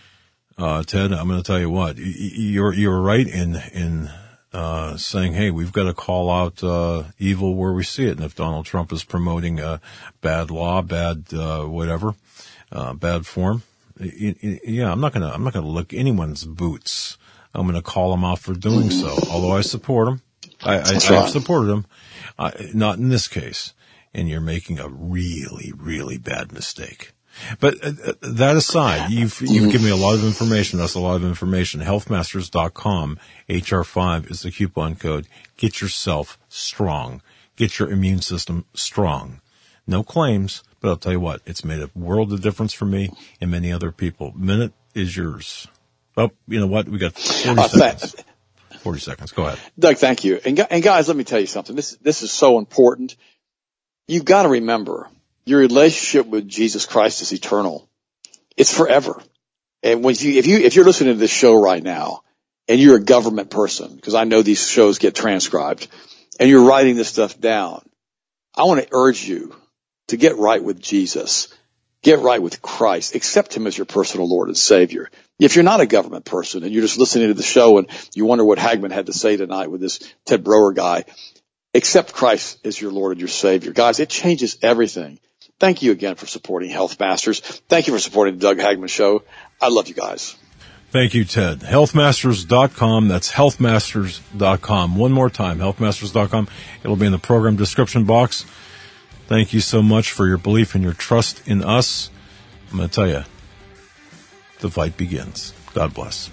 Ted, I'm going to tell you what, you're right in saying, hey, we've got to call out evil where we see it. And if Donald Trump is promoting bad law, bad whatever, bad form, yeah, I'm not gonna lick anyone's boots. I'm gonna call him out for doing so. Although I support him, I've supported him, not in this case. And you're making a really, really bad mistake. But that aside, you've given me a lot of information. That's a lot of information. Healthmasters.com, HR5 is the coupon code. Get yourself strong. Get your immune system strong. No claims, but I'll tell you what, it's made a world of difference for me and many other people. Minute is yours. Oh, you know what? We got 40 seconds. 40 seconds. Go ahead. Doug, thank you. And guys, let me tell you something. This is so important. You've got to remember, your relationship with Jesus Christ is eternal. It's forever. And if you're listening to this show right now and you're a government person, because I know these shows get transcribed, and you're writing this stuff down, I want to urge you to get right with Jesus. Get right with Christ. Accept him as your personal Lord and Savior. If you're not a government person and you're just listening to the show and you wonder what Hagman had to say tonight with this Ted Broer guy, accept Christ as your Lord and your Savior. Guys, it changes everything. Thank you again for supporting Health Masters. Thank you for supporting the Doug Hagman Show. I love you guys. Thank you, Ted. Healthmasters.com. That's healthmasters.com. One more time, healthmasters.com. It'll be in the program description box. Thank you so much for your belief and your trust in us. I'm going to tell you, the fight begins. God bless.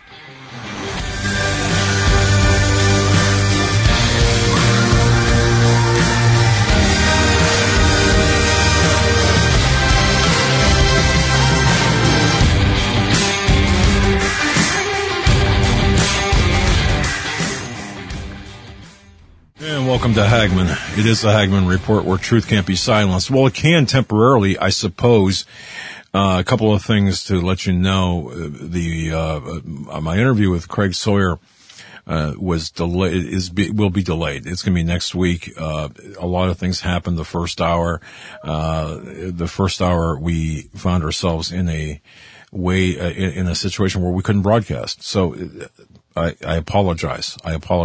And welcome to Hagmann. It is the Hagmann Report, where truth can't be silenced. Well, it can temporarily, I suppose. A couple of things to let you know. My interview with Craig Sawyer was delayed. Will be delayed. It's going to be next week. A lot of things happened the first hour. The first hour, we found ourselves in a situation where we couldn't broadcast. So I apologize.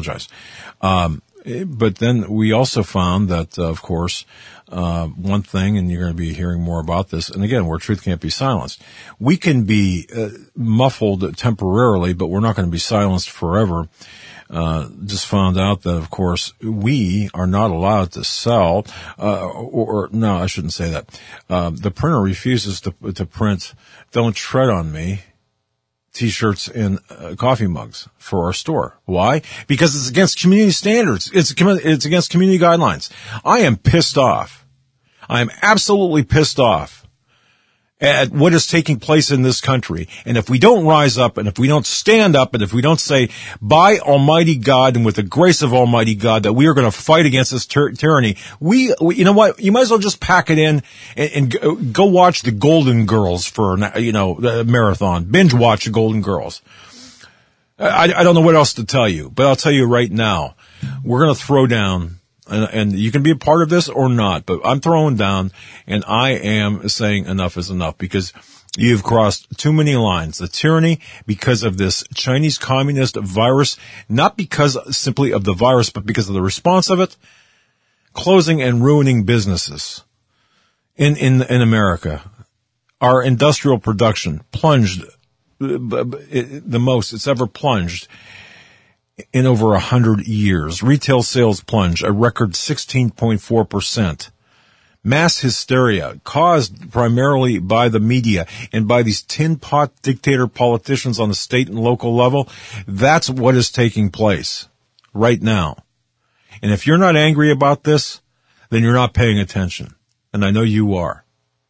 But then we also found that, of course, one thing, and you're going to be hearing more about this, and again, where truth can't be silenced. We can be muffled temporarily, but we're not going to be silenced forever. Just found out that, of course, we are not allowed to sell, or no, I shouldn't say that. The printer refuses to print "Don't Tread on Me" T-shirts and coffee mugs for our store. Why? Because it's against community standards. It's against community guidelines. I am pissed off. I am absolutely pissed off at what is taking place in this country. And if we don't rise up, and if we don't stand up, and if we don't say, by Almighty God and with the grace of Almighty God, that we are going to fight against this tyranny, we, you know what? You might as well just pack it in and go watch the Golden Girls for, the marathon. Binge watch the Golden Girls. I don't know what else to tell you, but I'll tell you right now, we're going to throw down. And you can be a part of this or not, but I'm throwing down, and I am saying enough is enough, because you've crossed too many lines. The tyranny, because of this Chinese communist virus, not because simply of the virus, but because of the response of it, closing and ruining businesses in America. Our industrial production plunged the most it's ever plunged in over 100 years. Retail sales plunged a record 16.4%. Mass hysteria caused primarily by the media and by these tin pot dictator politicians on the state and local level. That's what is taking place right now. And if you're not angry about this, then you're not paying attention. And I know you are.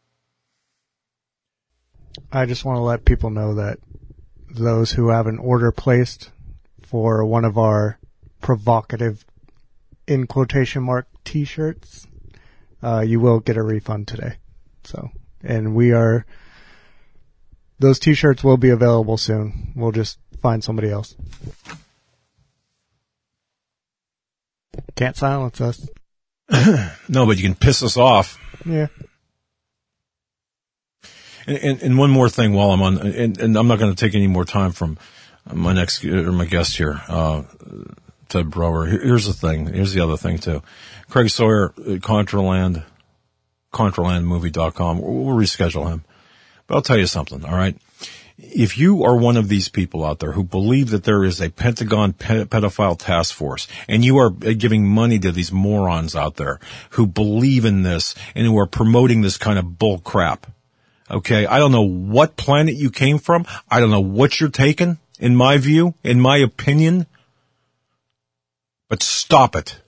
I just want to let people know that those who have an order placed for one of our provocative, in quotation mark, T-shirts, you will get a refund today. So, and those T-shirts will be available soon. We'll just find somebody else. Can't silence us. No, but you can piss us off. Yeah. And one more thing while I'm on, and I'm not going to take any more time from my guest here, Ted Brower. Here's the thing. Here's the other thing too. Craig Sawyer, ContralandMovie.com. We'll reschedule him. But I'll tell you something, all right? If you are one of these people out there who believe that there is a Pentagon pedophile task force, and you are giving money to these morons out there who believe in this and who are promoting this kind of bull crap, okay? I don't know what planet you came from. I don't know what you're taking. In my view, in my opinion, but stop it.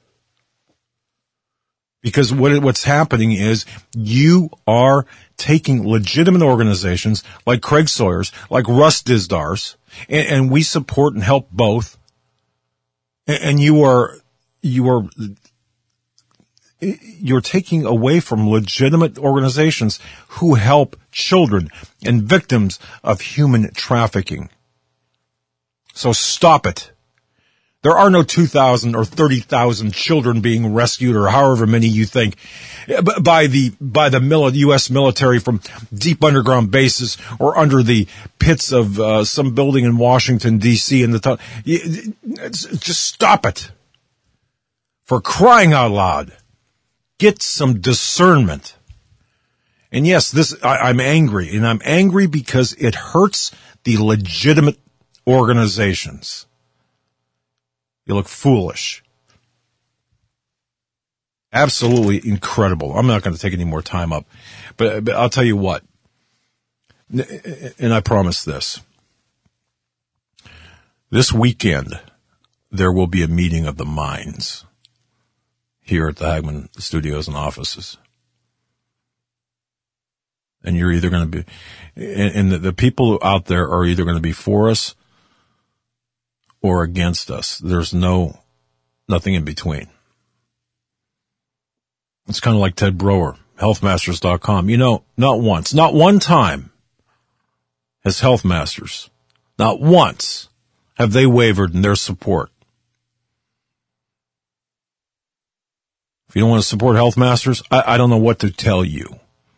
Because what's happening is you are taking legitimate organizations like Craig Sawyer's, like Russ Disdar's, and we support and help both. And you're taking away from legitimate organizations who help children and victims of human trafficking. So stop it. There are no 2,000 or 30,000 children being rescued, or however many you think, by the U.S. military from deep underground bases or under the pits of some building in Washington, D.C. Just stop it. For crying out loud. Get some discernment. And yes, I'm angry, and I'm angry because it hurts the legitimate organizations. You look foolish. Absolutely incredible. I'm not going to take any more time up, but I'll tell you what, and I promise this. This weekend, there will be a meeting of the minds here at the Hagmann studios and offices. And you're either going to be, and the people out there are either going to be for us or against us. There's nothing in between. It's kind of like Ted Broer, healthmasters.com. You know, not one time has Health Masters, not once have they wavered in their support. If you don't want to support Health Masters, I don't know what to tell you.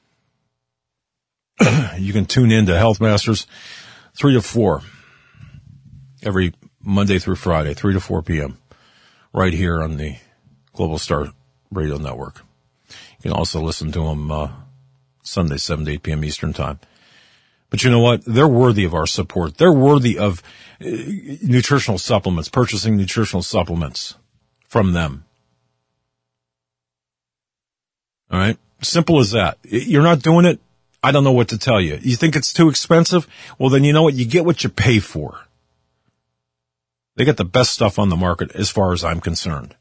You can tune in to Health Masters 3 to 4 every Monday through Friday, 3 to 4 p.m. right here on the Global Star Radio Network. You can also listen to them Sunday, 7 to 8 p.m. Eastern Time. But you know what? They're worthy of our support. They're worthy of nutritional supplements, purchasing nutritional supplements from them. All right? Simple as that. You're not doing it? I don't know what to tell you. You think it's too expensive? Well, then you know what? You get what you pay for. They get the best stuff on the market as far as I'm concerned.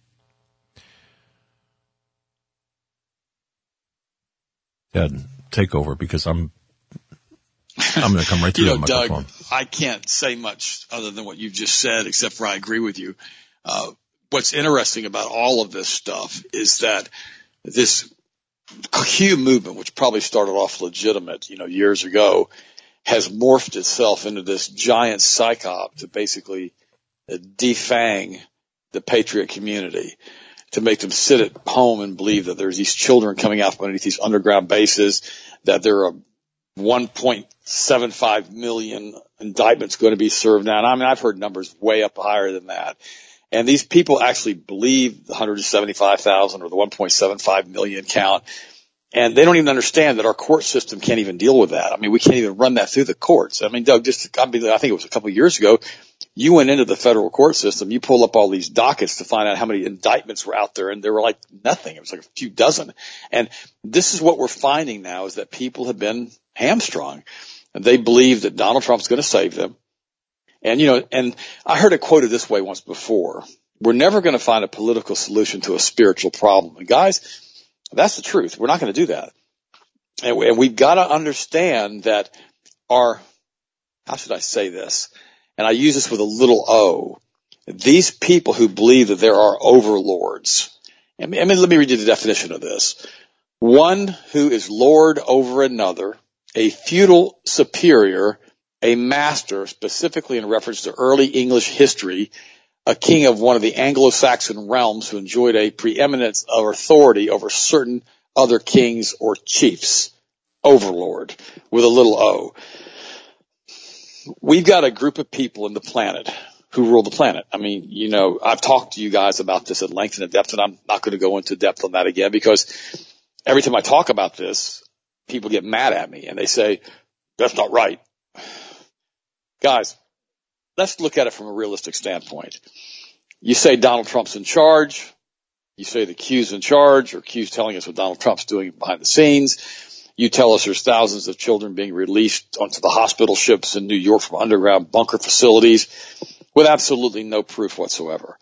Ed, take over because I'm going to come right through the microphone. Doug, I can't say much other than what you've just said, except for I agree with you. What's interesting about all of this stuff is that this Q movement, which probably started off legitimate, years ago, has morphed itself into this giant psyop to basically defang the patriot community, to make them sit at home and believe that there's these children coming out from underneath these underground bases, that there are 1.75 million indictments going to be served now. And I mean, I've heard numbers way up higher than that. And these people actually believe the 175,000 or the 1.75 million count. And they don't even understand that our court system can't even deal with that. I mean, we can't even run that through the courts. I mean, Doug, I think it was a couple of years ago, you went into the federal court system, you pull up all these dockets to find out how many indictments were out there, and there were like nothing. It was like a few dozen. And this is what we're finding now, is that people have been hamstrung. And they believe that Donald Trump's going to save them. And, and I heard it quoted this way once before: we're never going to find a political solution to a spiritual problem. And guys, that's the truth. We're not going to do that. And we've got to understand that how should I say this? And I use this with a little o. These people who believe that there are overlords. Let me read you the definition of this. One who is lord over another, a feudal superior, a master, specifically in reference to early English history, a king of one of the Anglo-Saxon realms who enjoyed a preeminence of authority over certain other kings or chiefs. Overlord, with a little o. We've got a group of people in the planet who rule the planet. I mean, I've talked to you guys about this at length and at depth, and I'm not going to go into depth on that again, because every time I talk about this, people get mad at me and they say, that's not right. Guys, let's look at it from a realistic standpoint. You say Donald Trump's in charge. You say the Q's in charge, or Q's telling us what Donald Trump's doing behind the scenes. You tell us there's thousands of children being released onto the hospital ships in New York from underground bunker facilities with absolutely no proof whatsoever.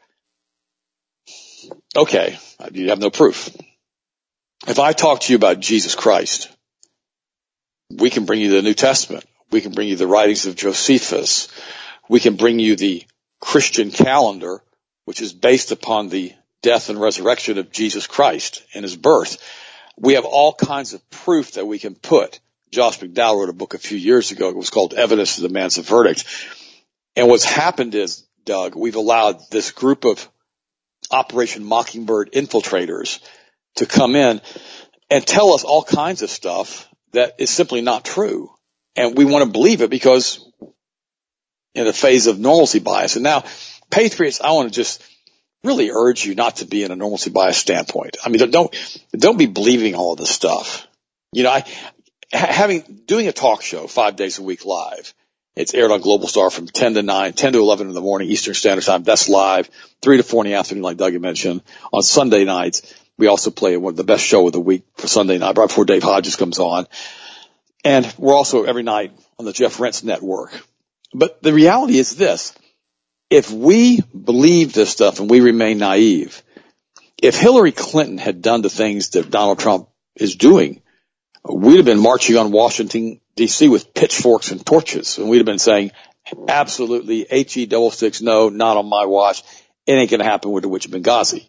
Okay, you have no proof. If I talk to you about Jesus Christ, we can bring you the New Testament. We can bring you the writings of Josephus. We can bring you the Christian calendar, which is based upon the death and resurrection of Jesus Christ and his birth. We have all kinds of proof that we can put. Josh McDowell wrote a book a few years ago. It was called Evidence to Demands a Verdict. And what's happened is, Doug, we've allowed this group of Operation Mockingbird infiltrators to come in and tell us all kinds of stuff that is simply not true. And we want to believe it because in a phase of normalcy bias. And now, patriots, I want to just really urge you not to be in a normalcy bias standpoint. I mean, don't be believing all of this stuff. Doing a talk show 5 days a week live, It's aired on Global Star from 10 to 11 in the morning, Eastern Standard Time. That's live. 3 to 4 in the afternoon, like Doug had mentioned. On Sunday nights, we also play one of the best show of the week for Sunday night, right before Dave Hodges comes on. And we're also every night on the Jeff Rentz Network. But the reality is this. If we believe this stuff and we remain naive, if Hillary Clinton had done the things that Donald Trump is doing, we'd have been marching on Washington, D.C. with pitchforks and torches. And we'd have been saying, absolutely, HE66, no, not on my watch. It ain't going to happen with the witch of Benghazi.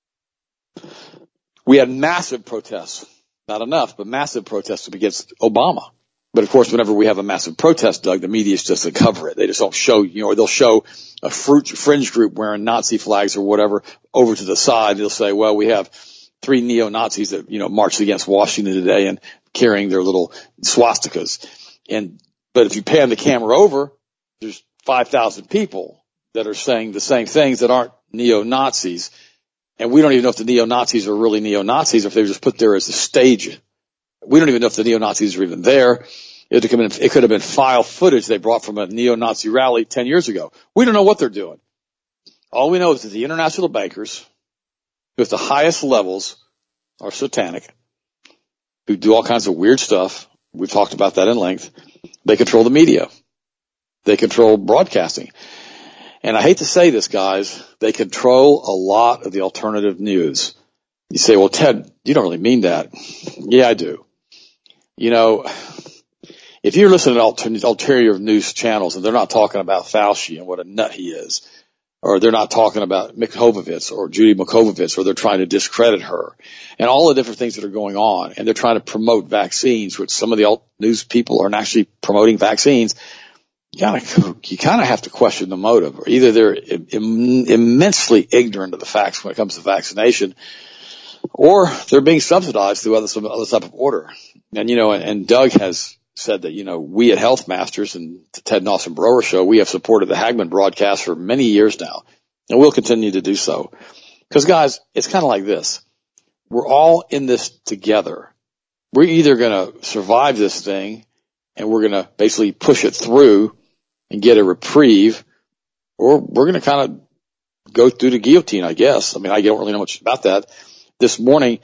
We had massive protests. Not enough, but massive protests against Obama. But of course, whenever we have a massive protest, Doug, the media just doesn't cover it. They just don't show, or they'll show a fringe group wearing Nazi flags or whatever over to the side. They'll say, well, we have 3 neo-Nazis that, marched against Washington today and carrying their little swastikas. But if you pan the camera over, there's 5,000 people that are saying the same things that aren't neo-Nazis. And we don't even know if the neo-Nazis are really neo-Nazis or if they were just put there as a stage. We don't even know if the neo-Nazis are even there. It could have been file footage they brought from a neo-Nazi rally 10 years ago. We don't know what they're doing. All we know is that the international bankers, who at the highest levels are satanic, who do all kinds of weird stuff. We've talked about that in length. They control the media. They control broadcasting. And I hate to say this, guys, they control a lot of the alternative news. You say, well, Ted, you don't really mean that. Yeah, I do. If you're listening to alternative news channels and they're not talking about Fauci and what a nut he is, or they're not talking about Mikovovitz or Judy Mikovovitz, or they're trying to discredit her, and all the different things that are going on, and they're trying to promote vaccines, which some of the alt news people aren't actually promoting vaccines, you kind of have to question the motive. Or either they're immensely ignorant of the facts when it comes to vaccination, or they're being subsidized through some other type of order. And Doug has said that, we at Health Masters and the Ted and Austin Broer Show, we have supported the Hagmann broadcast for many years now, and we'll continue to do so. Because, guys, it's kind of like this. We're all in this together. We're either going to survive this thing, and we're going to basically push it through and get a reprieve, or we're going to kind of go through the guillotine, I guess. I mean, I don't really know much about that. This morning,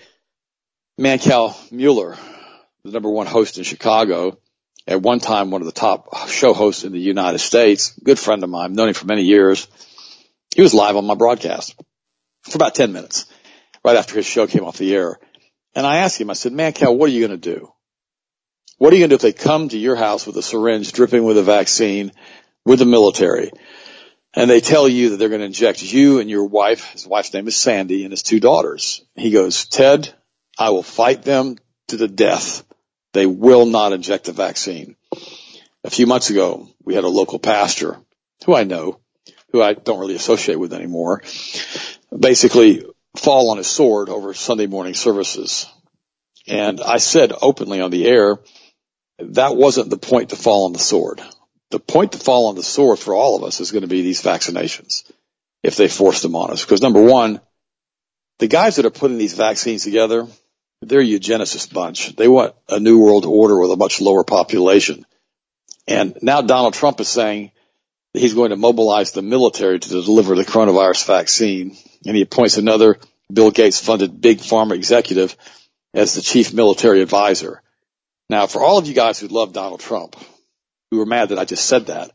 Mancal Mueller, the number 1 host in Chicago, at one time one of the top show hosts in the United States, good friend of mine, known him for many years, he was live on my broadcast for about 10 minutes, right after his show came off the air. And I asked him, I said, Mancal, what are you going to do? What are you going to do if they come to your house with a syringe dripping with a vaccine with the military, and they tell you that they're going to inject you and your wife, his wife's name is Sandy, and his 2 daughters? He goes, Ted, I will fight them to the death. They will not inject the vaccine. A few months ago, we had a local pastor who I know, who I don't really associate with anymore, basically fall on his sword over Sunday morning services. And I said openly on the air, that wasn't the point to fall on the sword. The point to fall on the sword for all of us is going to be these vaccinations, if they force them on us. Because number one, the guys that are putting these vaccines together, they're a eugenicist bunch. They want a new world order with a much lower population. And now Donald Trump is saying that he's going to mobilize the military to deliver the coronavirus vaccine. And he appoints another Bill Gates funded big pharma executive as the chief military advisor. Now, for all of you guys who love Donald Trump, who are mad that I just said that,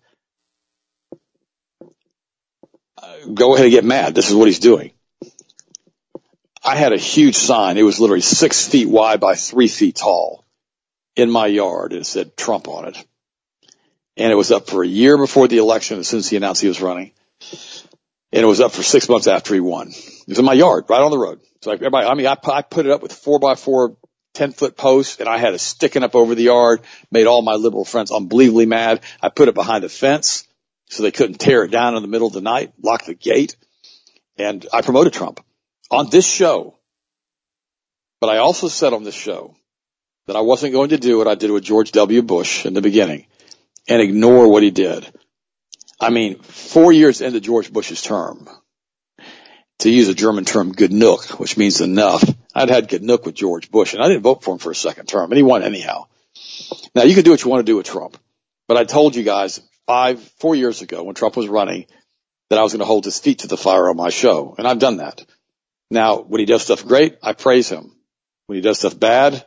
go ahead and get mad. This is what he's doing. I had a huge sign. It was literally 6 feet wide by 3 feet tall in my yard. It said Trump on it. And it was up for a year before the election as soon as he announced he was running. And it was up for 6 months after he won. It was in my yard, right on the road. So everybody, I put it up with 4x4 10-foot posts, and I had it sticking up over the yard, made all my liberal friends unbelievably mad. I put it behind a fence so they couldn't tear it down in the middle of the night, lock the gate, and I promoted Trump on this show. But I also said on this show that I wasn't going to do what I did with George W. Bush in the beginning and ignore what he did. I mean, 4 years into George Bush's term, to use a German term, genug, which means enough, I'd had genug with George Bush, and I didn't vote for him for a second term, and he won anyhow. Now, you can do what you want to do with Trump, but I told you guys 4 years ago when Trump was running that I was going to hold his feet to the fire on my show. And I've done that. Now, when he does stuff great, I praise him. When he does stuff bad,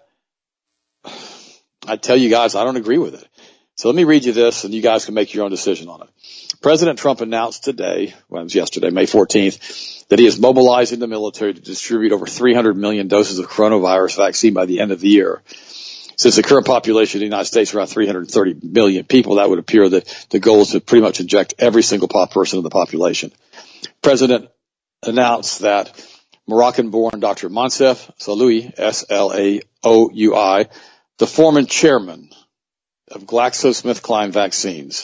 I tell you guys, I don't agree with it. So let me read you this, and you guys can make your own decision on it. President Trump announced today, well, it was yesterday, May 14th, that he is mobilizing the military to distribute over 300 million doses of coronavirus vaccine by the end of the year. Since the current population of the United States is around 330 million people, that would appear that the goal is to pretty much inject every single person in the population. President announced that Moroccan-born Dr. Moncef Slaoui, S-L-A-O-U-I, the former chairman of GlaxoSmithKline Vaccines,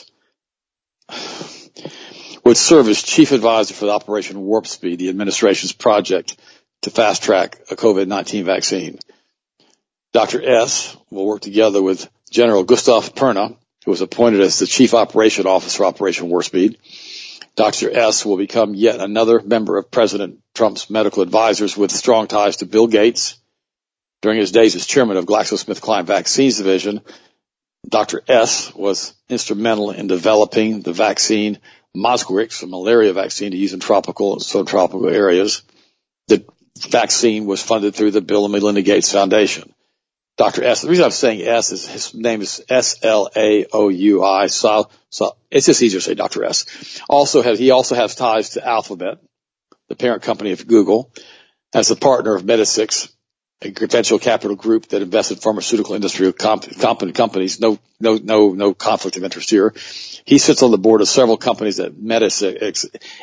would serve as chief advisor for the Operation Warp Speed, the administration's project to fast-track a COVID-19 vaccine. Dr. S. will work together with General Gustav Perna, who was appointed as the chief operation officer for Operation Warp Speed. Dr. S. will become yet another member of President Trump's medical advisors with strong ties to Bill Gates. During his days as chairman of GlaxoSmithKline Vaccines Division, Dr. S. was instrumental in developing the vaccine Mosquirix, a malaria vaccine to use in tropical and subtropical areas. The vaccine was funded through the Bill and Melinda Gates Foundation. Dr. S. The reason I'm saying S is his name is S-L-A-O-U-I. So it's just easier to say Dr. S. He also has ties to Alphabet, the parent company of Google, as a partner of Medisix, a venture capital group that invests in pharmaceutical industry companies. No conflict of interest here. He sits on the board of several companies that Medisix,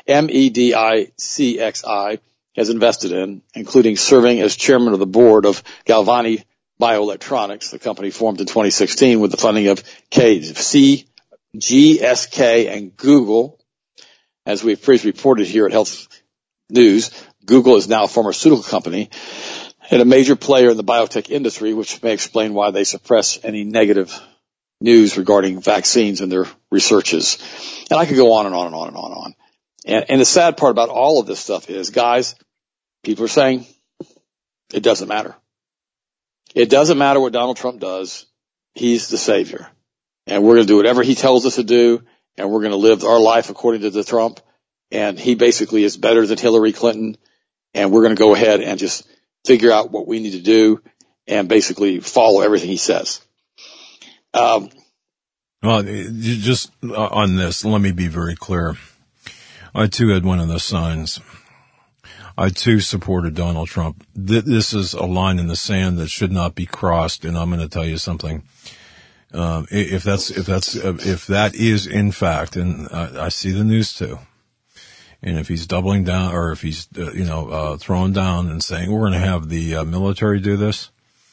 M-E-D-I-C-X-I, has invested in, including serving as chairman of the board of Galvani Bioelectronics, the company formed in 2016 with the funding of GSK and Google. As we've previously reported here at Health News, Google is now a pharmaceutical company and a major player in the biotech industry, which may explain why they suppress any negative news regarding vaccines in their researches. And I could go on and on and on and on and on. And the sad part about all of this stuff is, guys, people are saying it doesn't matter. It doesn't matter what Donald Trump does. He's the savior. And we're going to do whatever he tells us to do, and we're going to live our life according to the Trump. And he basically is better than Hillary Clinton, and we're going to go ahead and just figure out what we need to do and basically follow everything he says. Well, just on this, let me be very clear. I too had one of those signs. I too supported Donald Trump. This is a line in the sand that should not be crossed. And I'm going to tell you something. If that is in fact, and I see the news too. And if he's doubling down, or if he's, throwing down and saying, we're going to have the military do this,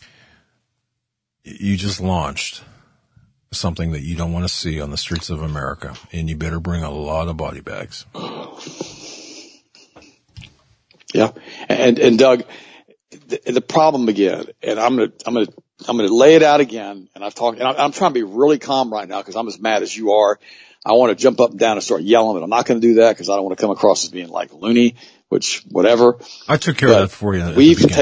you just launched something that you don't want to see on the streets of America. And you better bring a lot of body bags. Yeah. And Doug, the problem again, and I'm going to lay it out again. And I'm trying to be really calm right now because I'm as mad as you are. I want to jump up and down and start yelling, but I'm not going to do that because I don't want to come across as being like loony, which whatever. I took care of that for you.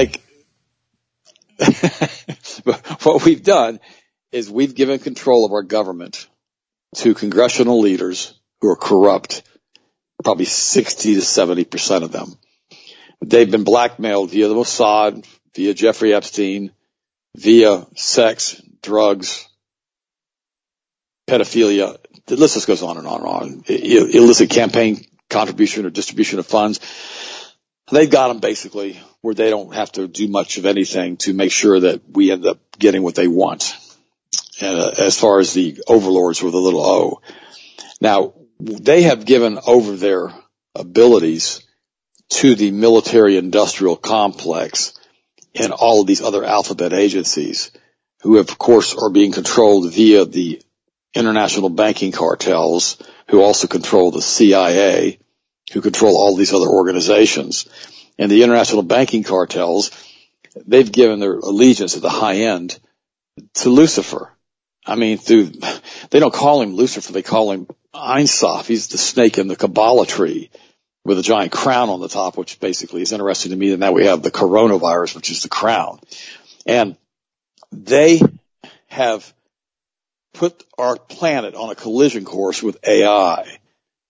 But what we've done is we've given control of our government to congressional leaders who are corrupt, probably 60 to 70% of them. They've been blackmailed via the Mossad, via Jeffrey Epstein, via sex, drugs, pedophilia. The list just goes on and on and on. Illicit campaign contribution or distribution of funds. They've got them basically where they don't have to do much of anything to make sure that we end up getting what they want. And as far as the overlords with a little O. Now, they have given over their abilities to the military-industrial complex and all of these other alphabet agencies who, of course, are being controlled via the international banking cartels who also control the CIA, who control all these other organizations. And the international banking cartels, they've given their allegiance at the high end to Lucifer. I mean, they don't call him Lucifer, they call him Ein Sof. He's the snake in the Kabbalah tree with a giant crown on the top, which basically is interesting to me. And now we have the coronavirus, which is the crown. And they have put our planet on a collision course with AI.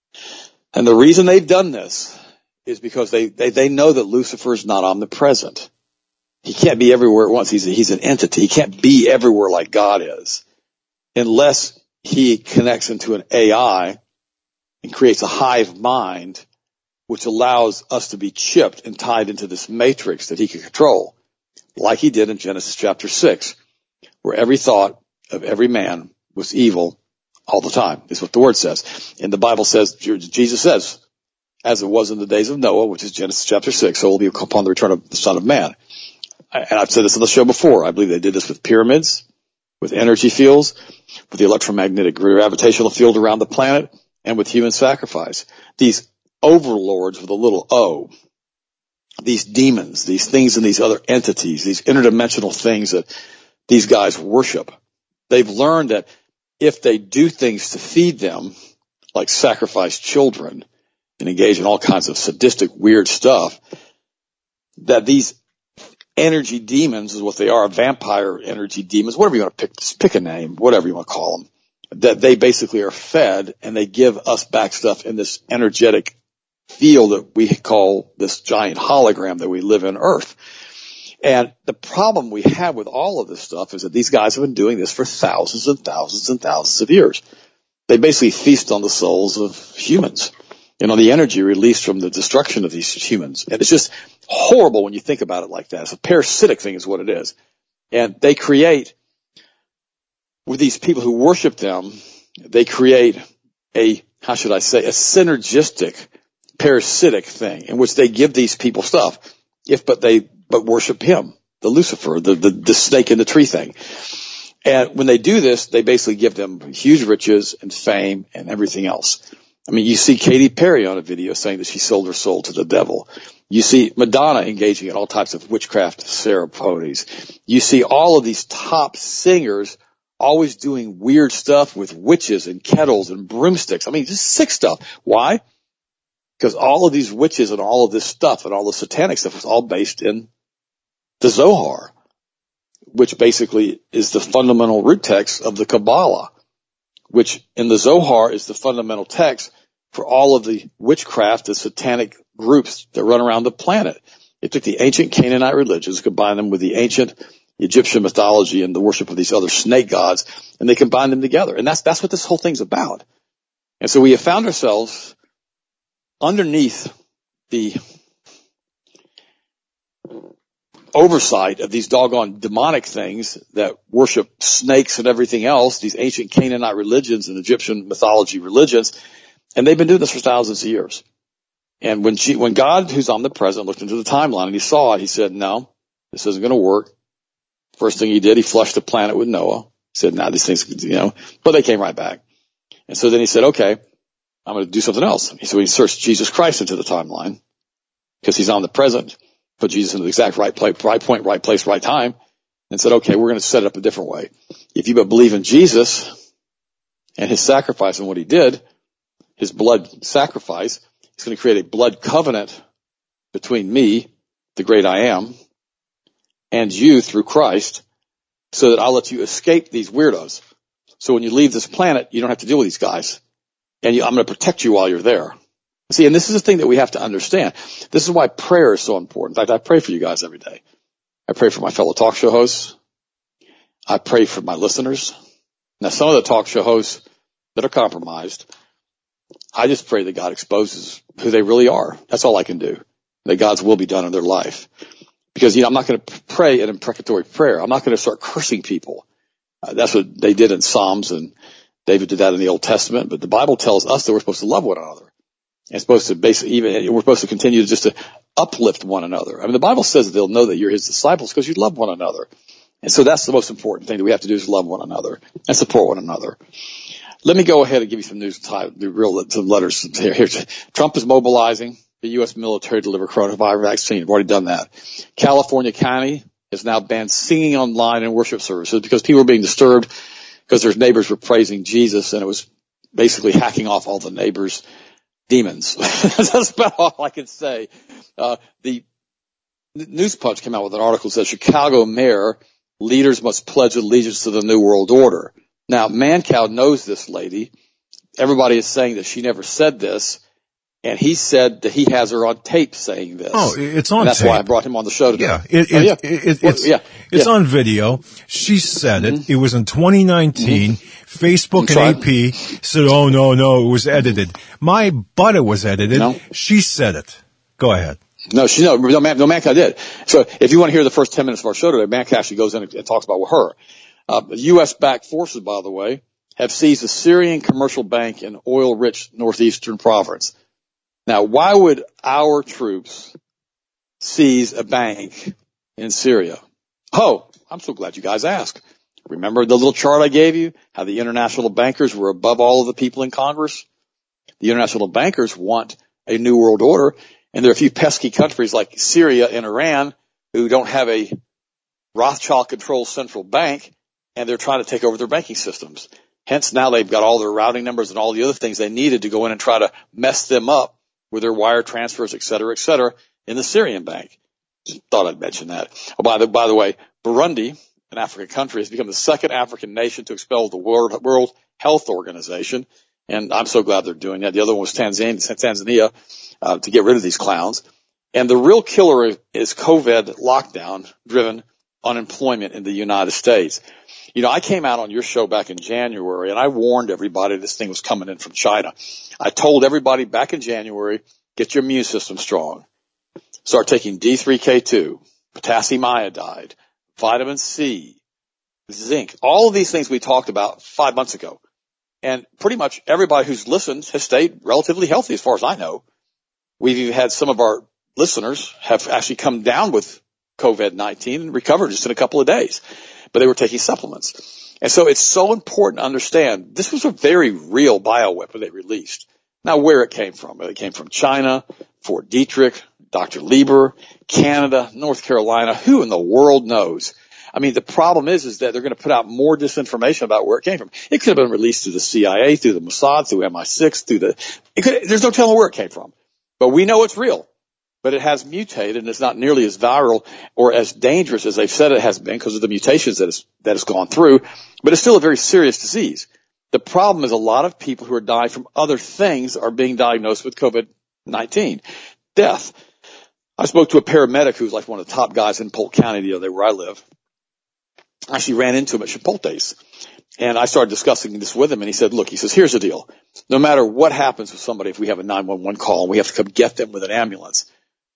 And the reason they've done this is because they know that Lucifer is not omnipresent. He can't be everywhere at once. He's an entity. He can't be everywhere like God is unless he connects into an AI and creates a hive mind, which allows us to be chipped and tied into this matrix that he can control, like he did in Genesis chapter 6, where every thought of every man was evil all the time, is what the word says. And the Bible says, Jesus says, as it was in the days of Noah, which is Genesis chapter 6, so it will be upon the return of the Son of Man. And I've said this on the show before. I believe they did this with pyramids, with energy fields, with the electromagnetic gravitational field around the planet, and with human sacrifice. These overlords with a little o, these demons, these things and these other entities, these interdimensional things that these guys worship, they've learned that if they do things to feed them, like sacrifice children and engage in all kinds of sadistic, weird stuff, that these energy demons is what they are, vampire energy demons, whatever you want to pick a name, whatever you want to call them, that they basically are fed and they give us back stuff in this energetic field that we call this giant hologram that we live in Earth. And the problem we have with all of this stuff is that these guys have been doing this for thousands and thousands and thousands of years. They basically feast on the souls of humans and on the energy released from the destruction of these humans. And it's just horrible when you think about it like that. It's a parasitic thing is what it is. And they create, with these people who worship them, they create a synergistic, parasitic thing in which they give these people stuff, but worship him, the Lucifer, the snake in the tree thing. And when they do this, they basically give them huge riches and fame and everything else. I mean, you see Katy Perry on a video saying that she sold her soul to the devil. You see Madonna engaging in all types of witchcraft ceremonies. You see all of these top singers always doing weird stuff with witches and kettles and broomsticks. I mean, just sick stuff. Why? Because all of these witches and all of this stuff and all the satanic stuff is all based in the Zohar, which basically is the fundamental root text of the Kabbalah, which in the Zohar is the fundamental text for all of the witchcraft, the satanic groups that run around the planet. It took the ancient Canaanite religions, combined them with the ancient Egyptian mythology and the worship of these other snake gods, and they combined them together. And that's what this whole thing's about. And so we have found ourselves underneath the oversight of these doggone demonic things that worship snakes and everything else, these ancient Canaanite religions and Egyptian mythology religions, and they've been doing this for thousands of years. And when God, who's omnipresent, looked into the timeline and he saw it, he said, no, this isn't going to work. First thing he did, he flushed the planet with Noah. He said, nah, these things, but they came right back. And so then he said, okay, I'm going to do something else. So he inserts Jesus Christ into the timeline because he's omnipresent. Put Jesus in the exact right point, right place, right time, and said, okay, we're going to set it up a different way. If you but believe in Jesus and his sacrifice and what he did, his blood sacrifice, he's going to create a blood covenant between me, the great I am, and you through Christ, so that I'll let you escape these weirdos. So when you leave this planet, you don't have to deal with these guys. And I'm going to protect you while you're there. See, and this is the thing that we have to understand. This is why prayer is so important. In fact, I pray for you guys every day. I pray for my fellow talk show hosts. I pray for my listeners. Now, some of the talk show hosts that are compromised, I just pray that God exposes who they really are. That's all I can do. That God's will be done in their life. Because, I'm not going to pray an imprecatory prayer. I'm not going to start cursing people. That's what they did in Psalms, and David did that in the Old Testament. But the Bible tells us that we're supposed to love one another. And supposed to we're supposed to continue just to uplift one another. I mean, the Bible says that they'll know that you're his disciples because you love one another. And so that's the most important thing that we have to do is love one another and support one another. Let me go ahead and give you some news, some letters here. Trump is mobilizing the U.S. military to deliver coronavirus vaccine. We've already done that. California County has now banned singing online and worship services because people were being disturbed because their neighbors were praising Jesus, and it was basically hacking off all the neighbors' demons. That's about all I can say. The News Punch came out with an article that says Chicago mayor leaders must pledge allegiance to the New World Order. Now, Mancow knows this lady. Everybody is saying that she never said this. And he said that he has her on tape saying this. Oh, it's on and that's tape. That's why I brought him on the show today. Yeah, it's on video. She said it. It was in 2019. Facebook and AP said, oh, no, it was edited. My butt, it was edited. No. She said it. Go ahead. No, Mancow did. So if you want to hear the first 10 minutes of our show today, Mancow actually goes in and talks about her. U.S.-backed forces, by the way, have seized a Syrian commercial bank in oil-rich northeastern province. Now, why would our troops seize a bank in Syria? Oh, I'm so glad you guys asked. Remember the little chart I gave you? How the international bankers were above all of the people in Congress? The international bankers want a new world order, and there are a few pesky countries like Syria and Iran who don't have a Rothschild-controlled central bank, and they're trying to take over their banking systems. Hence, now they've got all their routing numbers and all the other things they needed to go in and try to mess them up with their wire transfers, et cetera, in the Syrian bank. Just thought I'd mention that. Oh, by the way, Burundi, an African country, has become the second African nation to expel the World Health Organization, and I'm so glad they're doing that. The other one was Tanzania, to get rid of these clowns. And the real killer is COVID lockdown-driven unemployment in the United States. You know, I came out on your show back in January, and I warned everybody this thing was coming in from China. I told everybody back in January, get your immune system strong. Start taking D3K2, potassium iodide, vitamin C, zinc, all of these things we talked about 5 months ago. And pretty much everybody who's listened has stayed relatively healthy as far as I know. We've even had some of our listeners have actually come down with COVID-19 and recovered just in a couple of days. But they were taking supplements. And so it's so important to understand this was a very real bioweapon they released. Now, where it came from China, Fort Detrick, Dr. Lieber, Canada, North Carolina. Who in the world knows? I mean, the problem is that they're going to put out more disinformation about where it came from. It could have been released through the CIA, through the Mossad, through MI6, there's no telling where it came from. But we know it's real. But it has mutated, and it's not nearly as viral or as dangerous as they've said it has been because of the mutations that it's gone through. But it's still a very serious disease. The problem is a lot of people who are dying from other things are being diagnosed with COVID-19. Death. I spoke to a paramedic who's like one of the top guys in Polk County the other day where I live. I actually ran into him at Chipotle's. And I started discussing this with him, and he said, look, here's the deal. No matter what happens with somebody, if we have a 911 call and we have to come get them with an ambulance,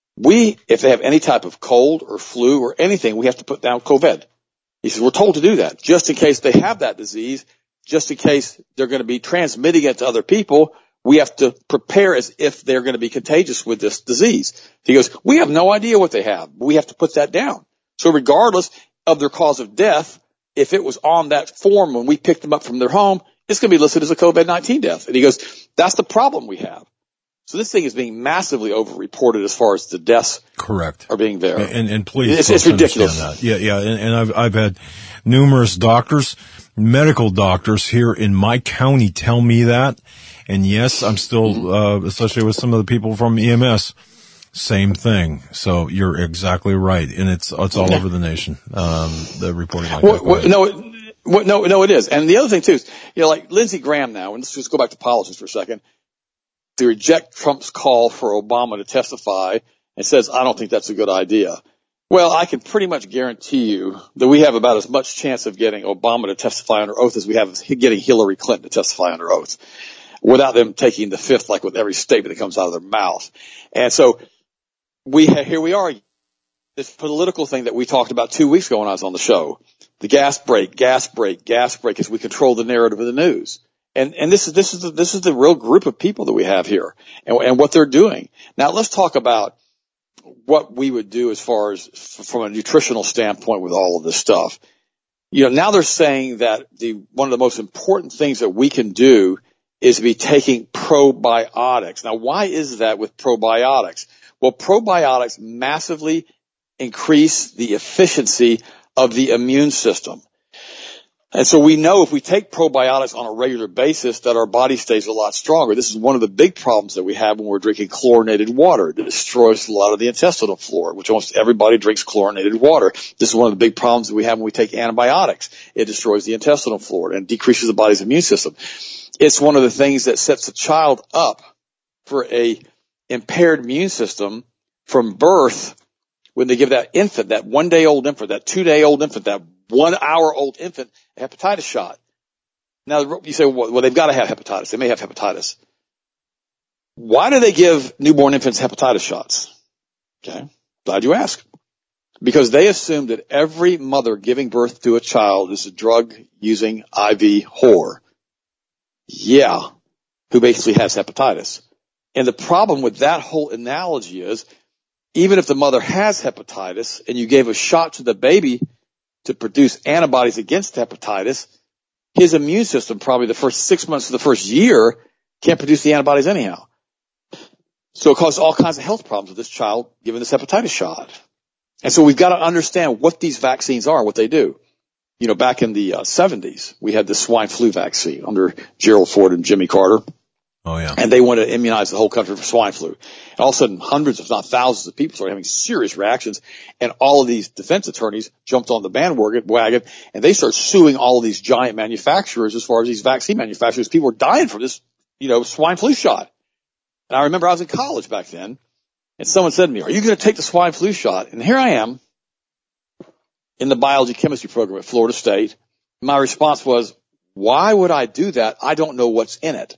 if they have any type of cold or flu or anything, we have to put down COVID. He says, we're told to do that just in case they have that disease, just in case they're going to be transmitting it to other people. We have to prepare as if they're going to be contagious with this disease. He goes, we have no idea what they have, but we have to put that down. So regardless of their cause of death, if it was on that form when we picked them up from their home, it's going to be listed as a COVID-19 death. And he goes, that's the problem we have. So this thing is being massively overreported as far as the deaths correct are being there. And please, it's ridiculous. That. Yeah. And I've had numerous doctors, medical doctors here in my county tell me that. And yes, I'm still, especially with some of the people from EMS, same thing. So you're exactly right. And it's all over the nation, the reporting like that. No, it is. And the other thing too is, like Lindsey Graham now, and let's just go back to politics for a second, to reject Trump's call for Obama to testify and says, I don't think that's a good idea. Well, I can pretty much guarantee you that we have about as much chance of getting Obama to testify under oath as we have getting Hillary Clinton to testify under oath without them taking the fifth, like with every statement that comes out of their mouth. And so here we are, this political thing that we talked about 2 weeks ago when I was on the show, the gas break as we control the narrative of the news. And this is the real group of people that we have here and what they're doing. Now let's talk about what we would do as far as from a nutritional standpoint with all of this stuff. Now they're saying that one of the most important things that we can do is to be taking probiotics. Now why is that with probiotics? Well, probiotics massively increase the efficiency of the immune system. And so we know if we take probiotics on a regular basis that our body stays a lot stronger. This is one of the big problems that we have when we're drinking chlorinated water. It destroys a lot of the intestinal flora, which almost everybody drinks chlorinated water. This is one of the big problems that we have when we take antibiotics. It destroys the intestinal flora and decreases the body's immune system. It's one of the things that sets a child up for a impaired immune system from birth when they give that infant, that 1-day-old infant, that 2-day-old infant, that 1-hour-old infant a hepatitis shot. Now, you say, well, they've got to have hepatitis. They may have hepatitis. Why do they give newborn infants hepatitis shots? Okay, glad you asked. Because they assume that every mother giving birth to a child is a drug-using IV whore. Yeah, who basically has hepatitis. And the problem with that whole analogy is, even if the mother has hepatitis and you gave a shot to the baby to produce antibodies against hepatitis, his immune system probably the first 6 months of the first year can't produce the antibodies anyhow. So it causes all kinds of health problems with this child given this hepatitis shot. And so we've got to understand what these vaccines are and what they do. You know, back in the 70s, we had the swine flu vaccine under Gerald Ford and Jimmy Carter. Oh, yeah. And they wanted to immunize the whole country for swine flu. And all of a sudden, hundreds, if not thousands of people started having serious reactions. And all of these defense attorneys jumped on the bandwagon, and they started suing all of these giant manufacturers as far as these vaccine manufacturers. People were dying from this, swine flu shot. And I remember I was in college back then, and someone said to me, "Are you going to take the swine flu shot?" And here I am in the biology chemistry program at Florida State. My response was, "Why would I do that? I don't know what's in it."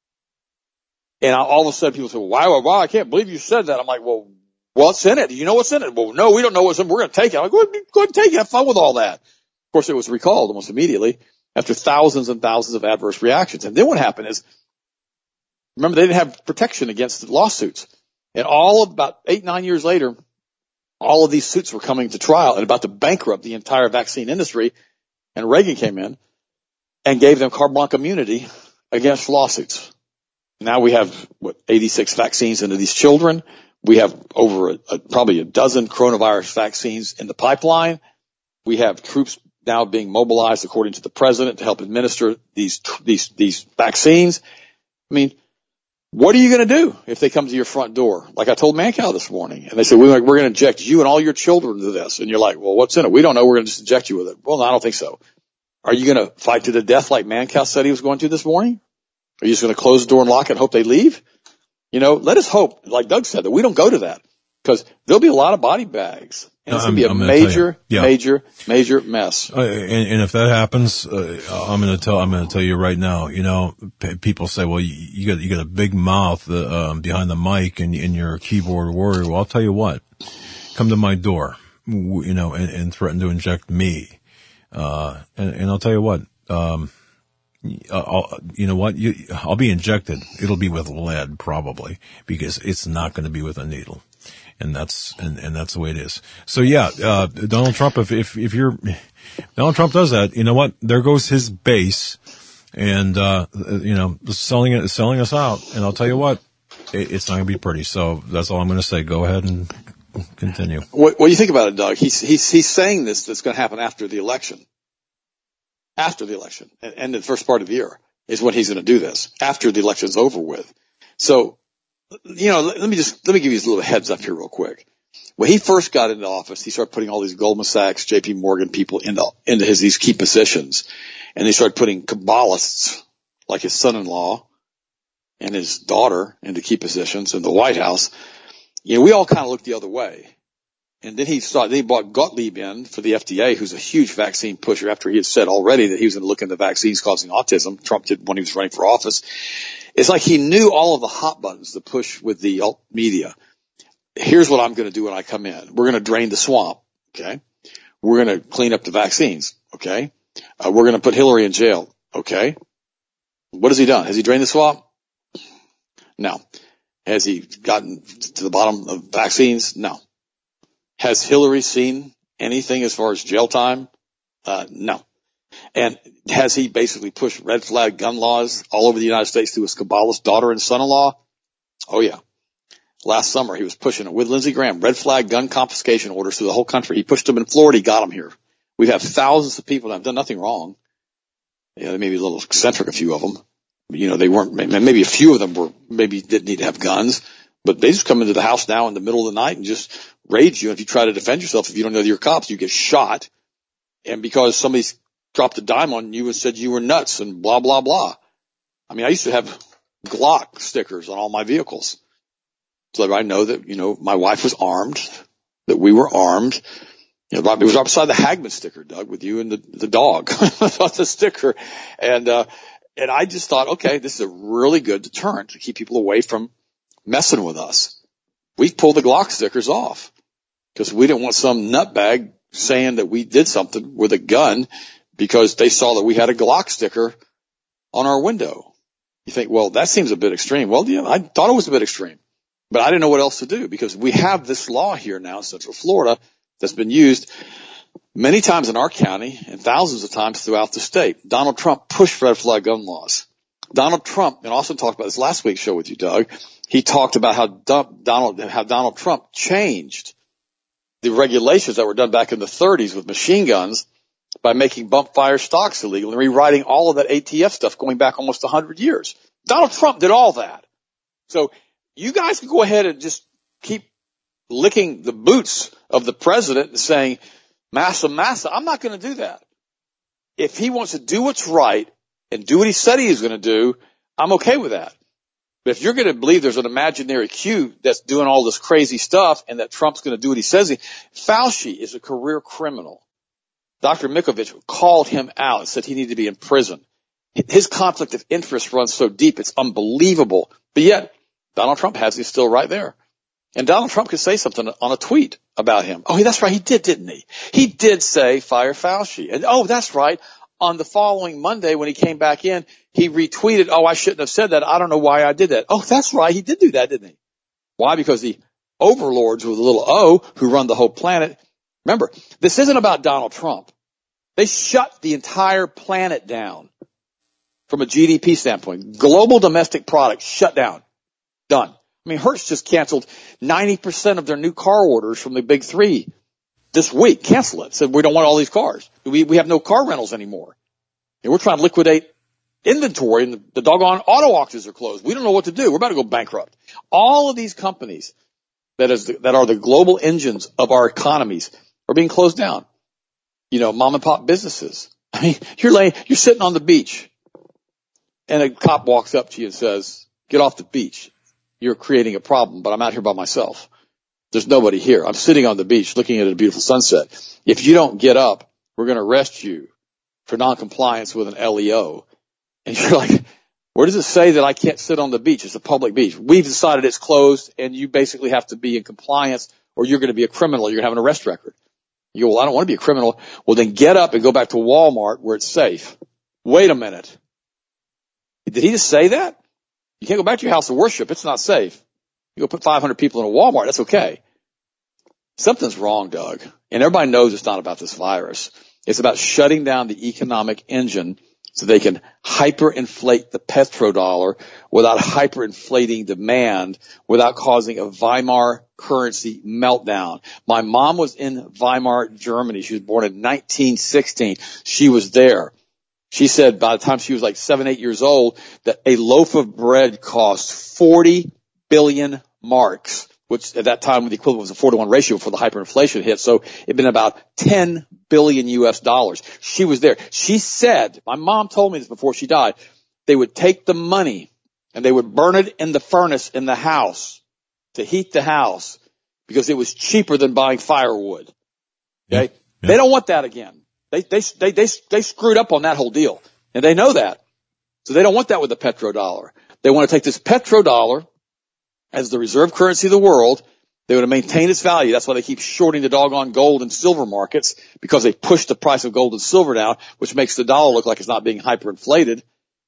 And all of a sudden people say, well, wow, I can't believe you said that. I'm like, well, what's in it? Do you know what's in it? Well, no, we don't know what's in it. We're going to take it. I'm like, go ahead and take it. Have fun with all that. Of course, it was recalled almost immediately after thousands and thousands of adverse reactions. And then what happened is, remember, they didn't have protection against lawsuits. And about 8-9 years later, all of these suits were coming to trial and about to bankrupt the entire vaccine industry. And Reagan came in and gave them carte blanche immunity against lawsuits. Now we have, 86 vaccines into these children. We have over probably a dozen coronavirus vaccines in the pipeline. We have troops now being mobilized, according to the president, to help administer these vaccines. I mean, what are you going to do if they come to your front door? Like I told Mancow this morning, and they said, we're going to inject you and all your children to this. And you're like, well, what's in it? We don't know. We're going to just inject you with it. Well, no, I don't think so. Are you going to fight to the death like Mancow said he was going to this morning? Are you just going to close the door and lock it and hope they leave? Let us hope, like Doug said, that we don't go to that, because there'll be a lot of body bags. And it's going to be a major mess. And if that happens, I'm going to tell you right now, people say, well, you got a big mouth, behind the mic and you're a keyboard warrior. Well, I'll tell you what, come to my door, and threaten to inject me. And I'll tell you what, I'll be injected. It'll be with lead probably, because it's not going to be with a needle. And that's the way it is. So yeah, Donald Trump, if Donald Trump does that, you know what? There goes his base and, selling us out. And I'll tell you what, it's not going to be pretty. So that's all I'm going to say. Go ahead and continue. What do you think about it, Doug? He's saying that's going to happen after the election. After the election, and the first part of the year is when he's going to do this, after the election's over with. So, let me give you a little heads up here real quick. When he first got into office, he started putting all these Goldman Sachs, JP Morgan people into these key positions. And they started putting Kabbalists, like his son-in-law and his daughter, into key positions in the White House. We all kind of looked the other way. And then he brought Gottlieb in for the FDA, who's a huge vaccine pusher, after he had said already that he was going to look into vaccines causing autism. Trump did when he was running for office. It's like he knew all of the hot buttons to push with the media. Here's what I'm going to do when I come in. We're going to drain the swamp. Okay. We're going to clean up the vaccines. Okay. We're going to put Hillary in jail. Okay. What has he done? Has he drained the swamp? No. Has he gotten to the bottom of vaccines? No. Has Hillary seen anything as far as jail time? No. And has he basically pushed red flag gun laws all over the United States through his Kabbalist daughter and son-in-law? Oh, yeah. Last summer, he was pushing it with Lindsey Graham, red flag gun confiscation orders through the whole country. He pushed them in Florida. He got them here. We have thousands of people that have done nothing wrong. They may be a little eccentric, a few of them. They weren't, maybe a few of them maybe didn't need to have guns, but they just come into the house now in the middle of the night and just raid you. If you try to defend yourself, if you don't know you're cops, you get shot. And because somebody's dropped a dime on you and said you were nuts and blah, blah, blah. I used to have Glock stickers on all my vehicles. So everybody know that, my wife was armed, that we were armed. It was right beside the Hagman sticker, Doug, with you and the dog. That's the sticker. And I just thought, okay, this is a really good deterrent to keep people away from messing with us. We pulled the Glock stickers off because we didn't want some nutbag saying that we did something with a gun because they saw that we had a Glock sticker on our window. You think, well, that seems a bit extreme. Well, yeah, I thought it was a bit extreme, but I didn't know what else to do because we have this law here now in Central Florida that's been used many times in our county and thousands of times throughout the state. Donald Trump pushed red flag gun laws. Donald Trump, and also talked about this last week's show with you, Doug, he talked about how Donald Trump changed the regulations that were done back in the 30s with machine guns by making bump fire stocks illegal and rewriting all of that ATF stuff going back almost 100 years. Donald Trump did all that. So you guys can go ahead and just keep licking the boots of the president and saying, massa, massa. I'm not going to do that. If he wants to do what's right and do what he said he was going to do, I'm okay with that. But if you're going to believe there's an imaginary Q that's doing all this crazy stuff and that Trump's going to do what he says, Fauci is a career criminal. Dr. Mikovich called him out and said he needed to be in prison. His conflict of interest runs so deep, it's unbelievable. But yet, Donald Trump has him still right there. And Donald Trump could say something on a tweet about him. Oh, that's right. He did, didn't he? He did say fire Fauci. And oh, that's right. On the following Monday when he came back in, he retweeted, oh, I shouldn't have said that. I don't know why I did that. Oh, that's right. He did do that, didn't he? Why? Because the overlords with a little O who run the whole planet. Remember, this isn't about Donald Trump. They shut the entire planet down from a GDP standpoint. Global domestic product shut down. Done. Hertz just canceled 90% of their new car orders from the big three this week. Cancel it. Said we don't want all these cars. We have no car rentals anymore. And we're trying to liquidate inventory and the doggone auto auctions are closed. We don't know what to do. We're about to go bankrupt. All of these companies that are the global engines of our economies are being closed down. Mom and pop businesses. You're sitting on the beach and a cop walks up to you and says, get off the beach. You're creating a problem, but I'm out here by myself. There's nobody here. I'm sitting on the beach looking at a beautiful sunset. If you don't get up, we're going to arrest you for noncompliance with an LEO. And you're like, where does it say that I can't sit on the beach? It's a public beach. We've decided it's closed and you basically have to be in compliance or you're going to be a criminal. You're going to have an arrest record. You go, well, I don't want to be a criminal. Well, then get up and go back to Walmart where it's safe. Wait a minute. Did he just say that? You can't go back to your house of worship. It's not safe. You go put 500 people in a Walmart. That's okay. Something's wrong, Doug. And everybody knows it's not about this virus. It's about shutting down the economic engine so they can hyperinflate the petrodollar without hyperinflating demand, without causing a Weimar currency meltdown. My mom was in Weimar, Germany. She was born in 1916. She was there. She said by the time she was like 7, 8 years old that a loaf of bread cost 40 billion marks, which at that time the equivalent was a 4-to-1 ratio for the hyperinflation hit. So it'd been about 10 billion US dollars. She was there. She said, my mom told me this before she died, they would take the money and they would burn it in the furnace in the house to heat the house because it was cheaper than buying firewood. Okay. Yeah. They don't want that again. They screwed up on that whole deal, and they know that. So they don't want that with the petrodollar. They want to take this petrodollar as the reserve currency of the world. They want to maintain its value. That's why they keep shorting the doggone gold and silver markets, because they push the price of gold and silver down, which makes the dollar look like it's not being hyperinflated.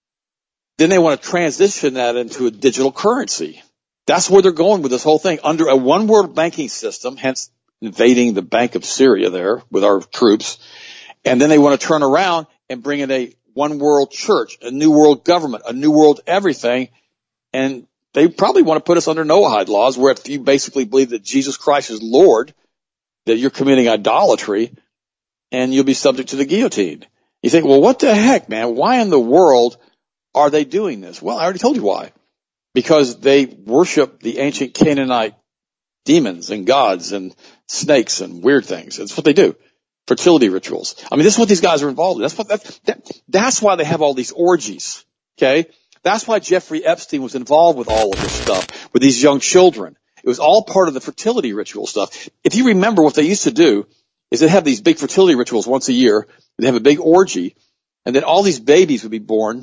Then they want to transition that into a digital currency. That's where they're going with this whole thing. Under a one world banking system, hence invading the Bank of Syria there with our troops. And then they want to turn around and bring in a one world church, a new world government, a new world everything. And they probably want to put us under Noahide laws, where if you basically believe that Jesus Christ is Lord, that you're committing idolatry and you'll be subject to the guillotine. You think, well, what the heck, man? Why in the world are they doing this? Well, I already told you why. Because they worship the ancient Canaanite demons and gods and snakes and weird things. That's what they do. Fertility rituals. I mean, this is what these guys are involved in. That's why they have all these orgies. Okay? That's why Jeffrey Epstein was involved with all of this stuff, with these young children. It was all part of the fertility ritual stuff. If you remember, what they used to do is they'd have these big fertility rituals once a year. They'd have a big orgy, and then all these babies would be born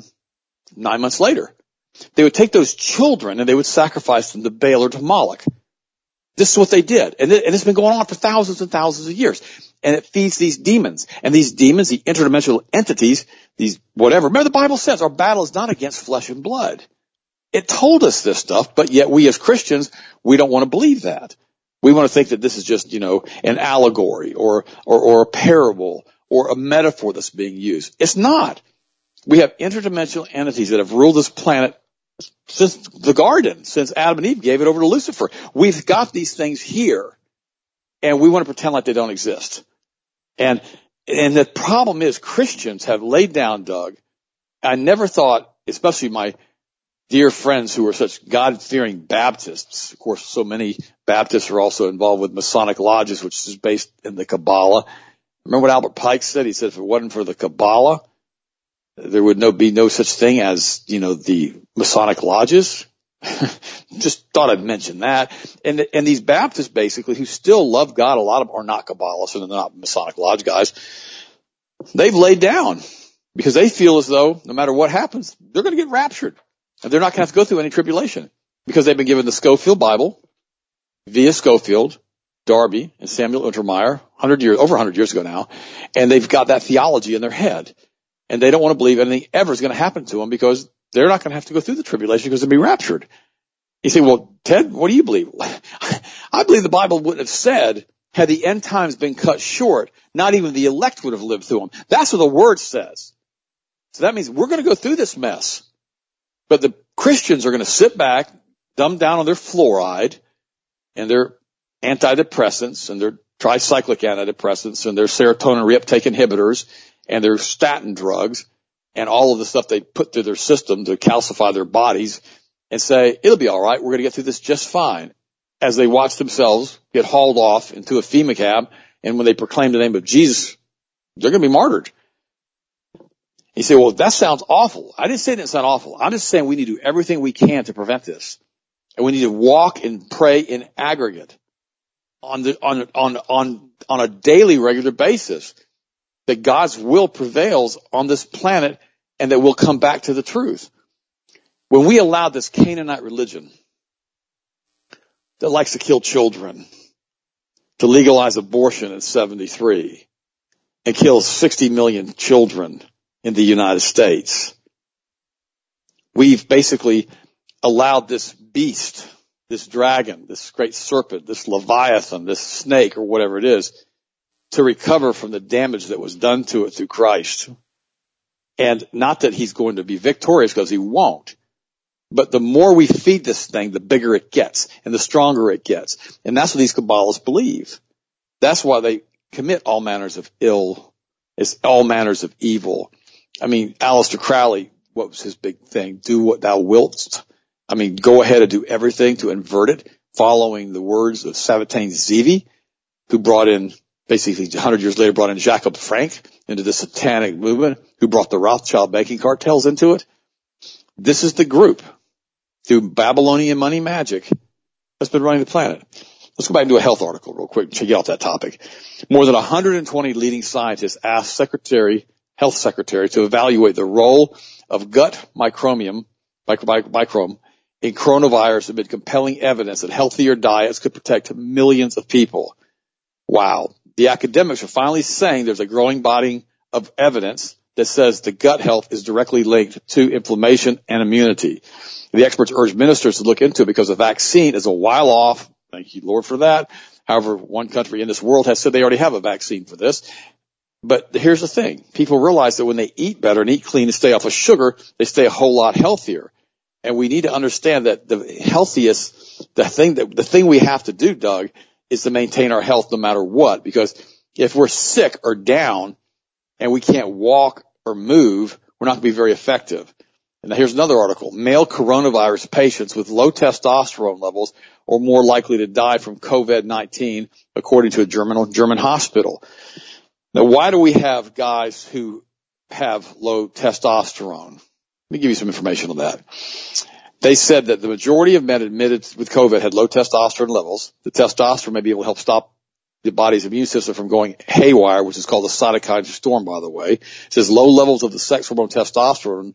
9 months later. They would take those children and they would sacrifice them to Baal or to Moloch. This is what they did. And it's been going on for thousands and thousands of years. And it feeds these demons. And these demons, the interdimensional entities, these whatever. Remember, the Bible says our battle is not against flesh and blood. It told us this stuff, but yet we as Christians, we don't want to believe that. We want to think that this is just, an allegory or a parable or a metaphor that's being used. It's not. We have interdimensional entities that have ruled this planet since the garden, since Adam and Eve gave it over to Lucifer. We've got these things here, and we want to pretend like they don't exist. And the problem is Christians have laid down, Doug. I never thought, especially my dear friends who are such God-fearing Baptists. Of course, so many Baptists are also involved with Masonic lodges, which is based in the Kabbalah. Remember what Albert Pike said? He said if it wasn't for the Kabbalah, there would be no such thing as, the Masonic lodges. Just thought I'd mention that. And these Baptists basically who still love God, a lot of them are not Kabbalists and they're not Masonic lodge guys. They've laid down because they feel as though no matter what happens, they're going to get raptured and they're not going to have to go through any tribulation because they've been given the Scofield Bible via Scofield, Darby, and Samuel Untermeyer over 100 years ago now. And they've got that theology in their head. And they don't want to believe anything ever is going to happen to them because they're not going to have to go through the tribulation because they'll be raptured. You say, well, Ted, what do you believe? I believe the Bible would have said, had the end times been cut short, not even the elect would have lived through them. That's what the Word says. So that means we're going to go through this mess. But the Christians are going to sit back, dumb down on their fluoride and their antidepressants and their tricyclic antidepressants and their serotonin reuptake inhibitors and their statin drugs and all of the stuff they put through their system to calcify their bodies and say, it'll be all right. We're going to get through this just fine, as they watch themselves get hauled off into a FEMA cab. And when they proclaim the name of Jesus, they're going to be martyred. You say, well, that sounds awful. I didn't say it didn't sound awful. I'm just saying we need to do everything we can to prevent this. And we need to walk and pray in aggregate on a daily, regular basis, that God's will prevails on this planet and that we'll come back to the truth. When we allow this Canaanite religion that likes to kill children to legalize abortion in 73 and kill 60 million children in the United States, we've basically allowed this beast, this dragon, this great serpent, this Leviathan, this snake or whatever it is, to recover from the damage that was done to it through Christ. And not that he's going to be victorious, because he won't. But the more we feed this thing, the bigger it gets and the stronger it gets. And that's what these Kabbalists believe. That's why they commit all manners of ill, all manners of evil. I mean, Aleister Crowley, what was his big thing? Do what thou wilt. I mean, go ahead and do everything to invert it, following the words of Sabbatain Zevi, who brought in, basically 100 years later, brought in Jacob Frank into the satanic movement, who brought the Rothschild banking cartels into it. This is the group, through Babylonian money magic, that's been running the planet. Let's go back and do a health article real quick to get off that topic. More than 120 leading scientists asked Health Secretary to evaluate the role of gut microbiome in coronavirus amid compelling evidence that healthier diets could protect millions of people. Wow. The academics are finally saying there's a growing body of evidence that says the gut health is directly linked to inflammation and immunity. The experts urge ministers to look into it because the vaccine is a while off. Thank you, Lord, for that. However, one country in this world has said they already have a vaccine for this. But here's the thing. People realize that when they eat better and eat clean and stay off of sugar, they stay a whole lot healthier. And we need to understand that the thing we have to do, Doug, is to maintain our health no matter what. Because if we're sick or down and we can't walk or move, we're not going to be very effective. And now here's another article. Male coronavirus patients with low testosterone levels are more likely to die from COVID-19, according to a German hospital. Now, why do we have guys who have low testosterone? Let me give you some information on that. They said that the majority of men admitted with COVID had low testosterone levels. The testosterone may be able to help stop the body's immune system from going haywire, which is called the cytokine storm, by the way. It says low levels of the sex hormone testosterone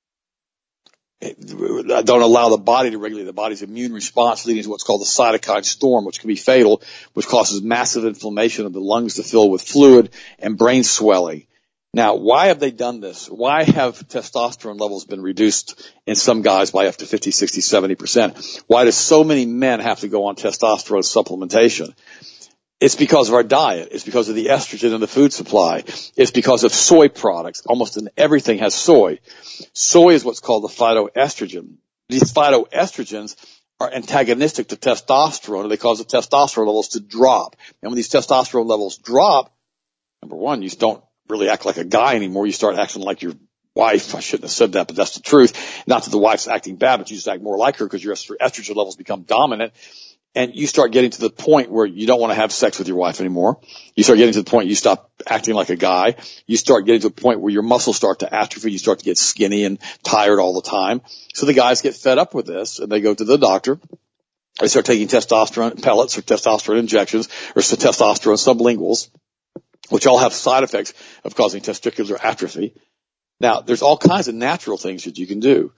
don't allow the body to regulate the body's immune response, leading to what's called the cytokine storm, which can be fatal, which causes massive inflammation of the lungs to fill with fluid and brain swelling. Now, why have they done this? Why have testosterone levels been reduced in some guys by up to 50, 60, 70%? Why do so many men have to go on testosterone supplementation? It's because of our diet. It's because of the estrogen in the food supply. It's because of soy products. Almost everything has soy. Soy is what's called the phytoestrogen. These phytoestrogens are antagonistic to testosterone, and they cause the testosterone levels to drop. And when these testosterone levels drop, number one, you don't really act like a guy anymore. You start acting like your wife. I shouldn't have said that, but that's the truth. Not that the wife's acting bad, but you just act more like her because your estrogen levels become dominant. And you start getting to the point where you don't want to have sex with your wife anymore. You start getting to the point you stop acting like a guy. You start getting to the point where your muscles start to atrophy. You start to get skinny and tired all the time. So the guys get fed up with this, and they go to the doctor. They start taking testosterone pellets or testosterone injections or testosterone sublinguals, which all have side effects of causing testicular atrophy. Now, there's all kinds of natural things that you can do.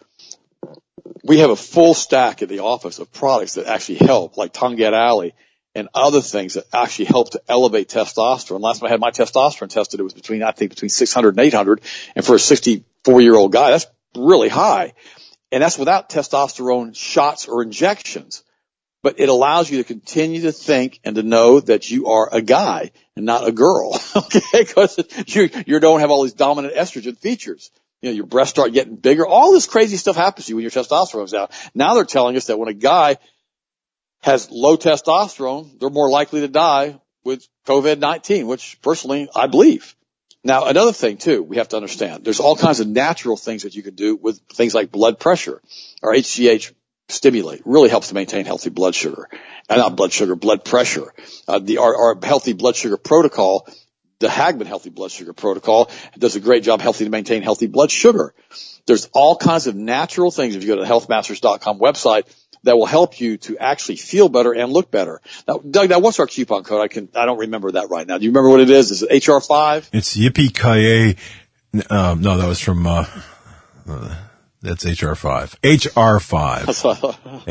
We have a full stack at the office of products that actually help, like Tongkat Alley and other things that actually help to elevate testosterone. Last time I had my testosterone tested, it was between 600 and 800. And for a 64-year-old guy, that's really high. And that's without testosterone shots or injections. But it allows you to continue to think and to know that you are a guy and not a girl. Okay. Because you don't have all these dominant estrogen features. You know, your breasts start getting bigger. All this crazy stuff happens to you when your testosterone's out. Now they're telling us that when a guy has low testosterone, they're more likely to die with COVID-19, which personally I believe. Now, another thing too, we have to understand, there's all kinds of natural things that you can do with things like blood pressure. Our HGH stimulate really helps to maintain healthy blood sugar. Not blood sugar, blood pressure. Our healthy blood sugar protocol, the Hagman Healthy Blood Sugar Protocol, does a great job helping to maintain healthy blood sugar. There's all kinds of natural things if you go to the healthmasters.com website that will help you to actually feel better and look better. Now, Doug, what's our coupon code? I don't remember that right now. Do you remember what it is? Is it HR5? It's Yippee-Ki-Yay. No, that was from, that's HR5. HR5.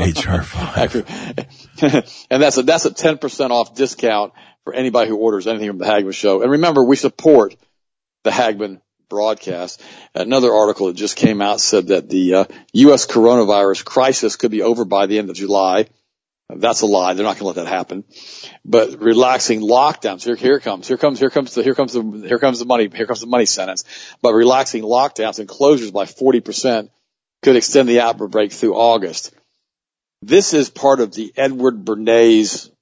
HR5. And that's a 10% off discount for anybody who orders anything from the Hagman Show. And remember, we support the Hagman broadcast. Another article that just came out said that the U.S. coronavirus crisis could be over by the end of July. That's a lie. They're not going to let that happen. But relaxing lockdowns. Here it comes. Here comes the money. Here comes the money sentence. But relaxing lockdowns and closures by 40% could extend the outbreak through August. This is part of the Edward Bernays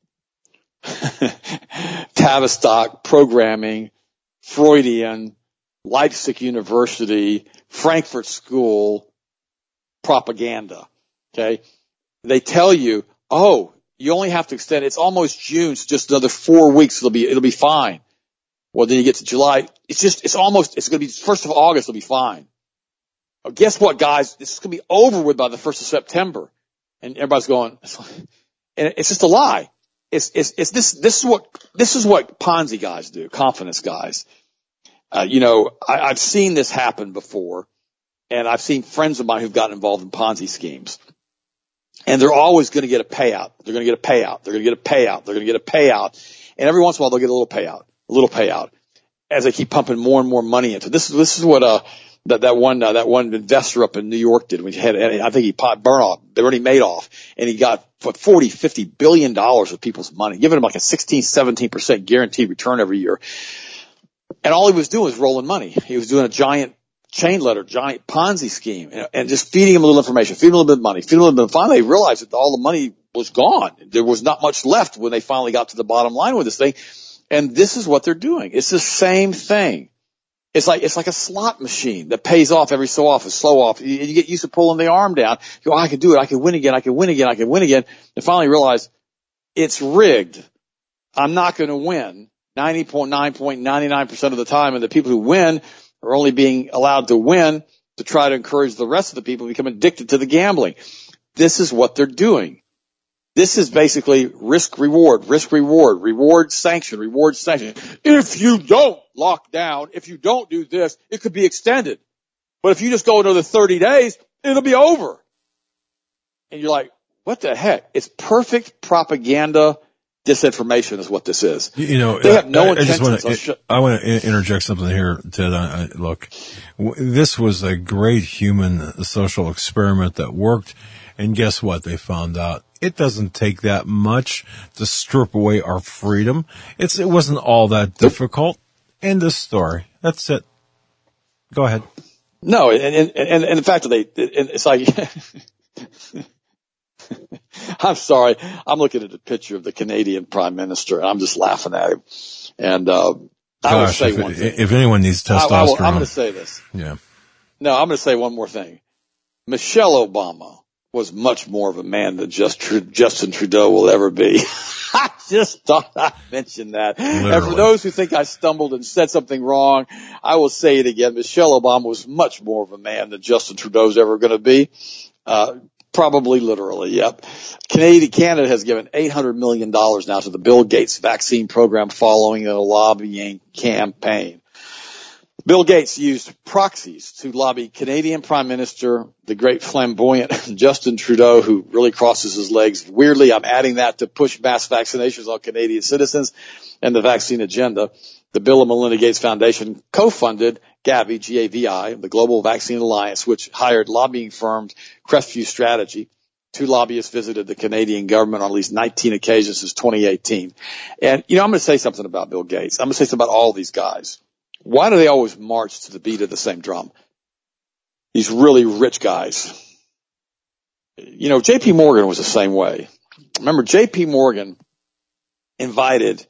Tavistock programming, Freudian, Leipzig University, Frankfurt School propaganda. Okay. They tell you, oh, you only have to extend. It's almost June. So just another 4 weeks. It'll be fine. Well, then you get to July. It's going to be 1st of August. It'll be fine. Oh, guess what, guys? This is going to be over with by the 1st of September. And everybody's going, and it's just a lie. This is what Ponzi guys do, confidence guys. I've seen this happen before, and I've seen friends of mine who've gotten involved in Ponzi schemes. And they're always going to get a payout. They're going to get a payout. They're going to get a payout. They're going to get a payout. And every once in a while they'll get a little payout as they keep pumping more and more money into it. This is what, that one investor up in New York did when he had, I think Bernie Madoff, and he got $40-50 billion of people's money, giving them like a 16-17% guaranteed return every year. And all he was doing was rolling money. He was doing a giant chain letter, giant Ponzi scheme, and just feeding him a little information, feeding him a little bit of money, feeding him a little bit. Finally, they realized that all the money was gone. There was not much left when they finally got to the bottom line with this thing. And this is what they're doing. It's the same thing. It's like a slot machine that pays off every so often, slow off. You get used to pulling the arm down. You go, I can do it. I can win again. I can win again. I can win again. And finally realize it's rigged. I'm not going to win 90.999% of the time. And the people who win are only being allowed to win to try to encourage the rest of the people to become addicted to the gambling. This is what they're doing. This is basically risk, reward, sanction, reward, sanction. If you don't lock down, if you don't do this, it could be extended. But if you just go another 30 days, it'll be over. And you're like, what the heck? It's perfect propaganda. Disinformation is what this is. You know, they have no intentions. I want to interject something here, Ted. Look, this was a great human social experiment that worked. And guess what? They found out it doesn't take that much to strip away our freedom. It wasn't all that difficult. End of story. That's it. Go ahead. No, and the fact that it's like, I'm sorry. I'm looking at a picture of the Canadian Prime Minister, and I'm just laughing at him. And I will say one thing. If anyone needs testosterone, I'm going to say this. Yeah. No, I'm going to say one more thing. Michelle Obama was much more of a man than Justin Trudeau will ever be. I just thought I'd mention that. Literally. And for those who think I stumbled and said something wrong, I will say it again. Michelle Obama was much more of a man than Justin Trudeau's ever going to be. Probably literally, yep. Canada has given $800 million now to the Bill Gates vaccine program following a lobbying campaign. Bill Gates used proxies to lobby Canadian Prime Minister, the great flamboyant Justin Trudeau, who really crosses his legs. Weirdly, I'm adding that to push mass vaccinations on Canadian citizens and the vaccine agenda. The Bill and Melinda Gates Foundation co-funded Gavi, G-A-V-I, the Global Vaccine Alliance, which hired lobbying firm Crestview Strategy. 2 lobbyists visited the Canadian government on at least 19 occasions since 2018. And, I'm going to say something about Bill Gates. I'm going to say something about all these guys. Why do they always march to the beat of the same drum? These really rich guys. J.P. Morgan was the same way. Remember, J.P. Morgan invited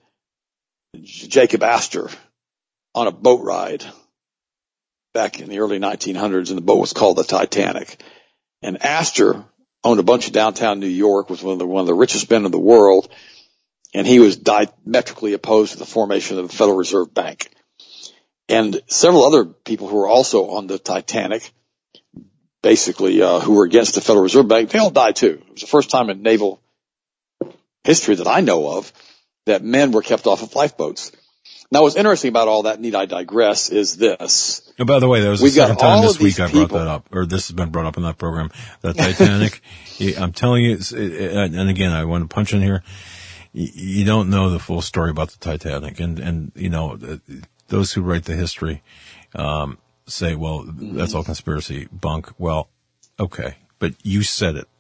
Jacob Astor on a boat ride back in the early 1900s, and the boat was called the Titanic. And Astor owned a bunch of downtown New York, was one of the richest men in the world, and he was diametrically opposed to the formation of the Federal Reserve Bank. And several other people who were also on the Titanic, basically, who were against the Federal Reserve Bank, they all died too. It was the first time in naval history that I know of that men were kept off of lifeboats. Now, what's interesting about all that, need I digress, is this. And by the way, there was the second time this week I brought that up, or this has been brought up in that program, that Titanic. I'm telling you, and again, I want to punch in here. You don't know the full story about the Titanic, and those who write the history say, well, that's all conspiracy bunk. Well, okay, but you said it.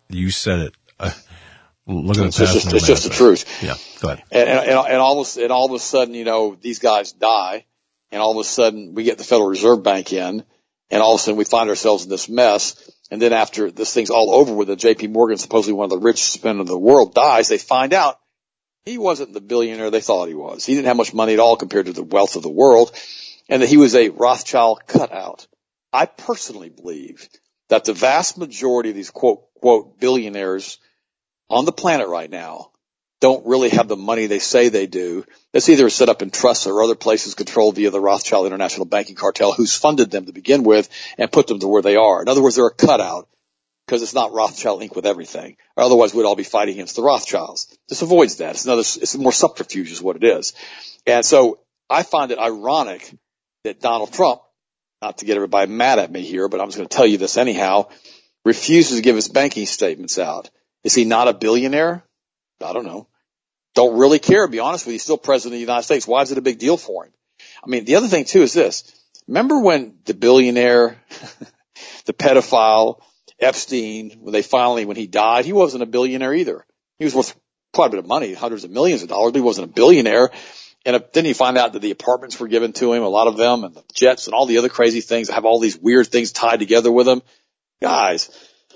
Look at the past. It's just the truth. Yeah, go ahead. And all of a sudden, these guys die, and all of a sudden we get the Federal Reserve Bank in, and all of a sudden we find ourselves in this mess. And then after this thing's all over with, J.P. Morgan, supposedly one of the richest men in the world, dies, they find out he wasn't the billionaire they thought he was. He didn't have much money at all compared to the wealth of the world, and that he was a Rothschild cutout. I personally believe that the vast majority of these quote billionaires on the planet right now don't really have the money they say they do. It's either set up in trusts or other places controlled via the Rothschild International Banking Cartel, who's funded them to begin with and put them to where they are. In other words, they're a cutout because it's not Rothschild Inc. with everything. Or otherwise we'd all be fighting against the Rothschilds. This avoids that. It's more subterfuge is what it is. And so I find it ironic that Donald Trump, not to get everybody mad at me here, but I'm just going to tell you this anyhow, refuses to give his banking statements out. Is he not a billionaire? I don't know. Don't really care, to be honest with you. He's still president of the United States. Why is it a big deal for him? I mean, the other thing, too, is this. Remember when the billionaire, the pedophile, Epstein, when he died, he wasn't a billionaire either. He was worth quite a bit of money, hundreds of millions of dollars, but he wasn't a billionaire. And then you find out that the apartments were given to him, a lot of them, and the jets and all the other crazy things, have all these weird things tied together with him. Guys,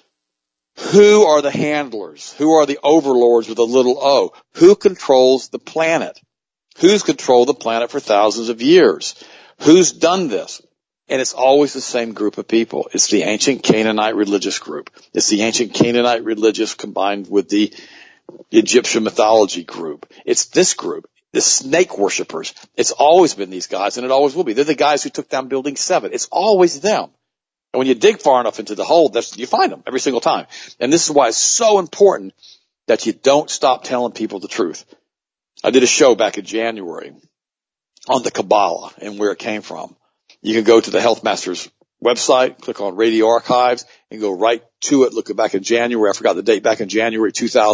who are the handlers? Who are the overlords with a little o? Who controls the planet? Who's controlled the planet for thousands of years? Who's done this? And it's always the same group of people. It's the ancient Canaanite religious group. It's the ancient Canaanite religious combined with the Egyptian mythology group. It's this group, the snake worshipers. It's always been these guys, and it always will be. They're the guys who took down Building 7. It's always them. And when you dig far enough into the hole, you find them every single time. And this is why it's so important that you don't stop telling people the truth. I did a show back in January on the Kabbalah and where it came from. You can go to the Health Masters website, click on Radio Archives, and go right to it. Look back in January. I forgot the date. Back in January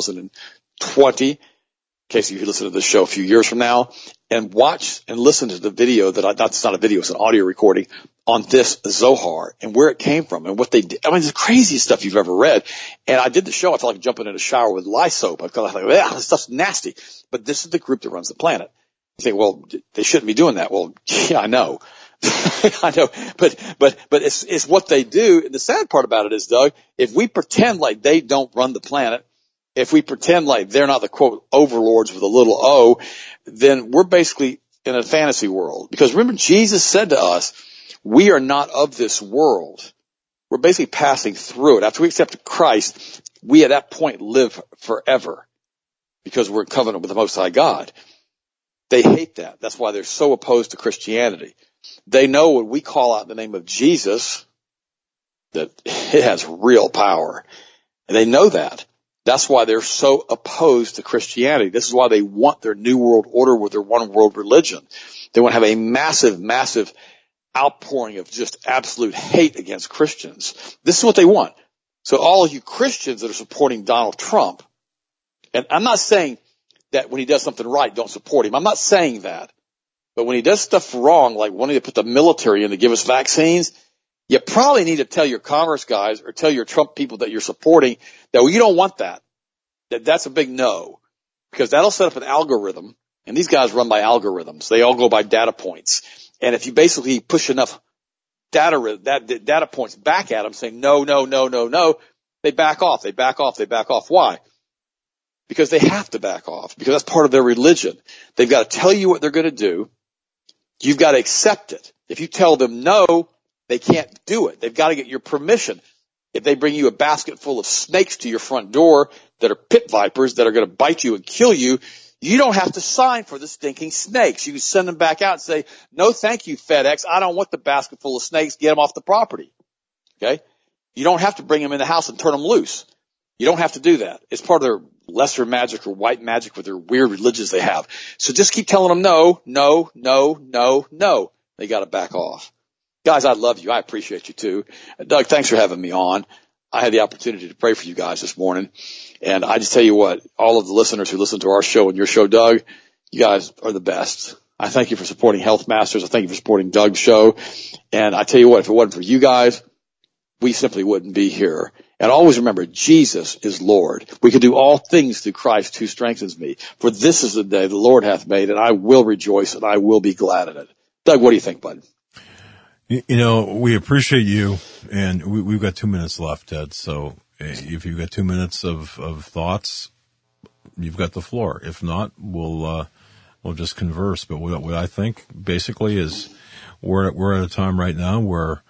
2020, in case you listen to this show a few years from now, and watch and listen to the video that's not a video, it's an audio recording on this Zohar and where it came from and what they did. I mean, it's the craziest stuff you've ever read. And I did the show. I felt like jumping in a shower with lye soap. I felt like, this stuff's nasty. But this is the group that runs the planet. You think, well, they shouldn't be doing that. Well, yeah, I know. I know, but it's what they do. And the sad part about it is, Doug, if we pretend like they don't run the planet, if we pretend like they're not the quote overlords with a little o, then we're basically in a fantasy world. Because remember, Jesus said to us, we are not of this world. We're basically passing through it. After we accept Christ, we at that point live forever because we're in covenant with the Most High God. They hate that. That's why they're so opposed to Christianity. They know when we call out the name of Jesus, that it has real power. And they know that. That's why they're so opposed to Christianity. This is why they want their new world order with their one world religion. They want to have a massive, massive outpouring of just absolute hate against Christians. This is what they want. So all of you Christians that are supporting Donald Trump, and I'm not saying that when he does something right, don't support him. I'm not saying that. But when he does stuff wrong, like wanting to put the military in to give us vaccines, you probably need to tell your Congress guys or tell your Trump people that you're supporting that, well, you don't want that. That's a big no. Because that'll set up an algorithm. And these guys run by algorithms. They all go by data points. And if you basically push enough data points back at them saying no, no, no, no, no, they back off. They back off. They back off. Why? Because they have to back off. Because that's part of their religion. They've got to tell you what they're going to do. You've got to accept it. If you tell them no, they can't do it. They've got to get your permission. If they bring you a basket full of snakes to your front door that are pit vipers that are going to bite you and kill you, you don't have to sign for the stinking snakes. You can send them back out and say, no, thank you, FedEx. I don't want the basket full of snakes. Get them off the property. Okay? You don't have to bring them in the house and turn them loose. You don't have to do that. It's part of their lesser magic or white magic with their weird religions they have. So just keep telling them no, no, no, no, no. They got to back off. Guys, I love you. I appreciate you too. Doug, thanks for having me on. I had the opportunity to pray for you guys this morning. And I just tell you what, all of the listeners who listen to our show and your show, Doug, you guys are the best. I thank you for supporting Health Masters. I thank you for supporting Doug's show. And I tell you what, if it wasn't for you guys, we simply wouldn't be here. And always remember, Jesus is Lord. We can do all things through Christ who strengthens me. For this is the day the Lord hath made, and I will rejoice and I will be glad in it. Doug, what do you think, bud? You know, we appreciate you, and we've got 2 minutes left, Ted. So if you've got 2 minutes of thoughts, you've got the floor. If not, we'll just converse. But what I think basically is we're at a time right now where,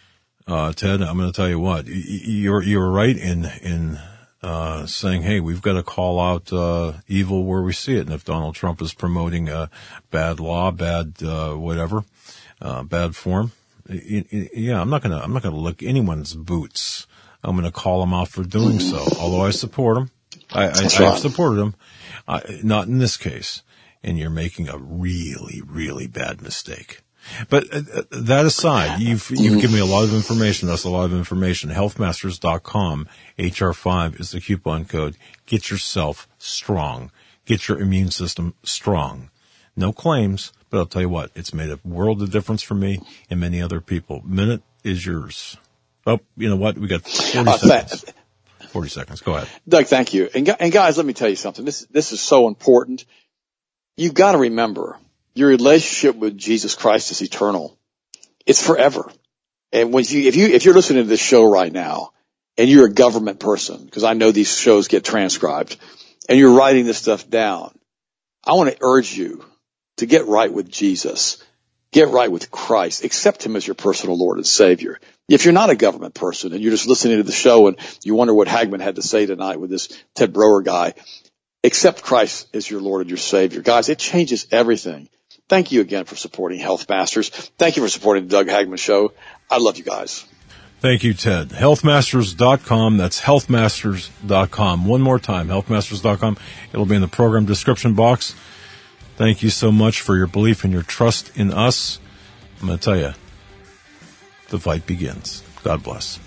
Ted, I'm going to tell you what, you're right in saying, hey, we've got to call out evil where we see it. And if Donald Trump is promoting bad law, bad whatever, bad form, yeah, I'm not gonna lick anyone's boots. I'm gonna call him out for doing so. Although I support him, I've supported him, not in this case. And you're making a really, really bad mistake. But that aside, you've given me a lot of information. That's a lot of information. Healthmasters.com. HR5 is the coupon code. Get yourself strong. Get your immune system strong. No claims, but I'll tell you what, it's made a world of difference for me and many other people. Minute is yours. Oh, you know what? We got 40 seconds. 40 seconds. Go ahead. Doug, thank you. And guys, let me tell you something. This is so important. You've got to remember, your relationship with Jesus Christ is eternal. It's forever. And if you're listening to this show right now and you're a government person, because I know these shows get transcribed, and you're writing this stuff down, I want to urge you to get right with Jesus. Get right with Christ. Accept him as your personal Lord and Savior. If you're not a government person and you're just listening to the show and you wonder what Hagmann had to say tonight with this Ted Broer guy, accept Christ as your Lord and your Savior. Guys, it changes everything. Thank you again for supporting Health Masters. Thank you for supporting the Doug Hagmann Show. I love you guys. Thank you, Ted. Healthmasters.com. That's healthmasters.com. One more time, healthmasters.com. It'll be in the program description box. Thank you so much for your belief and your trust in us. I'm going to tell you, the fight begins. God bless.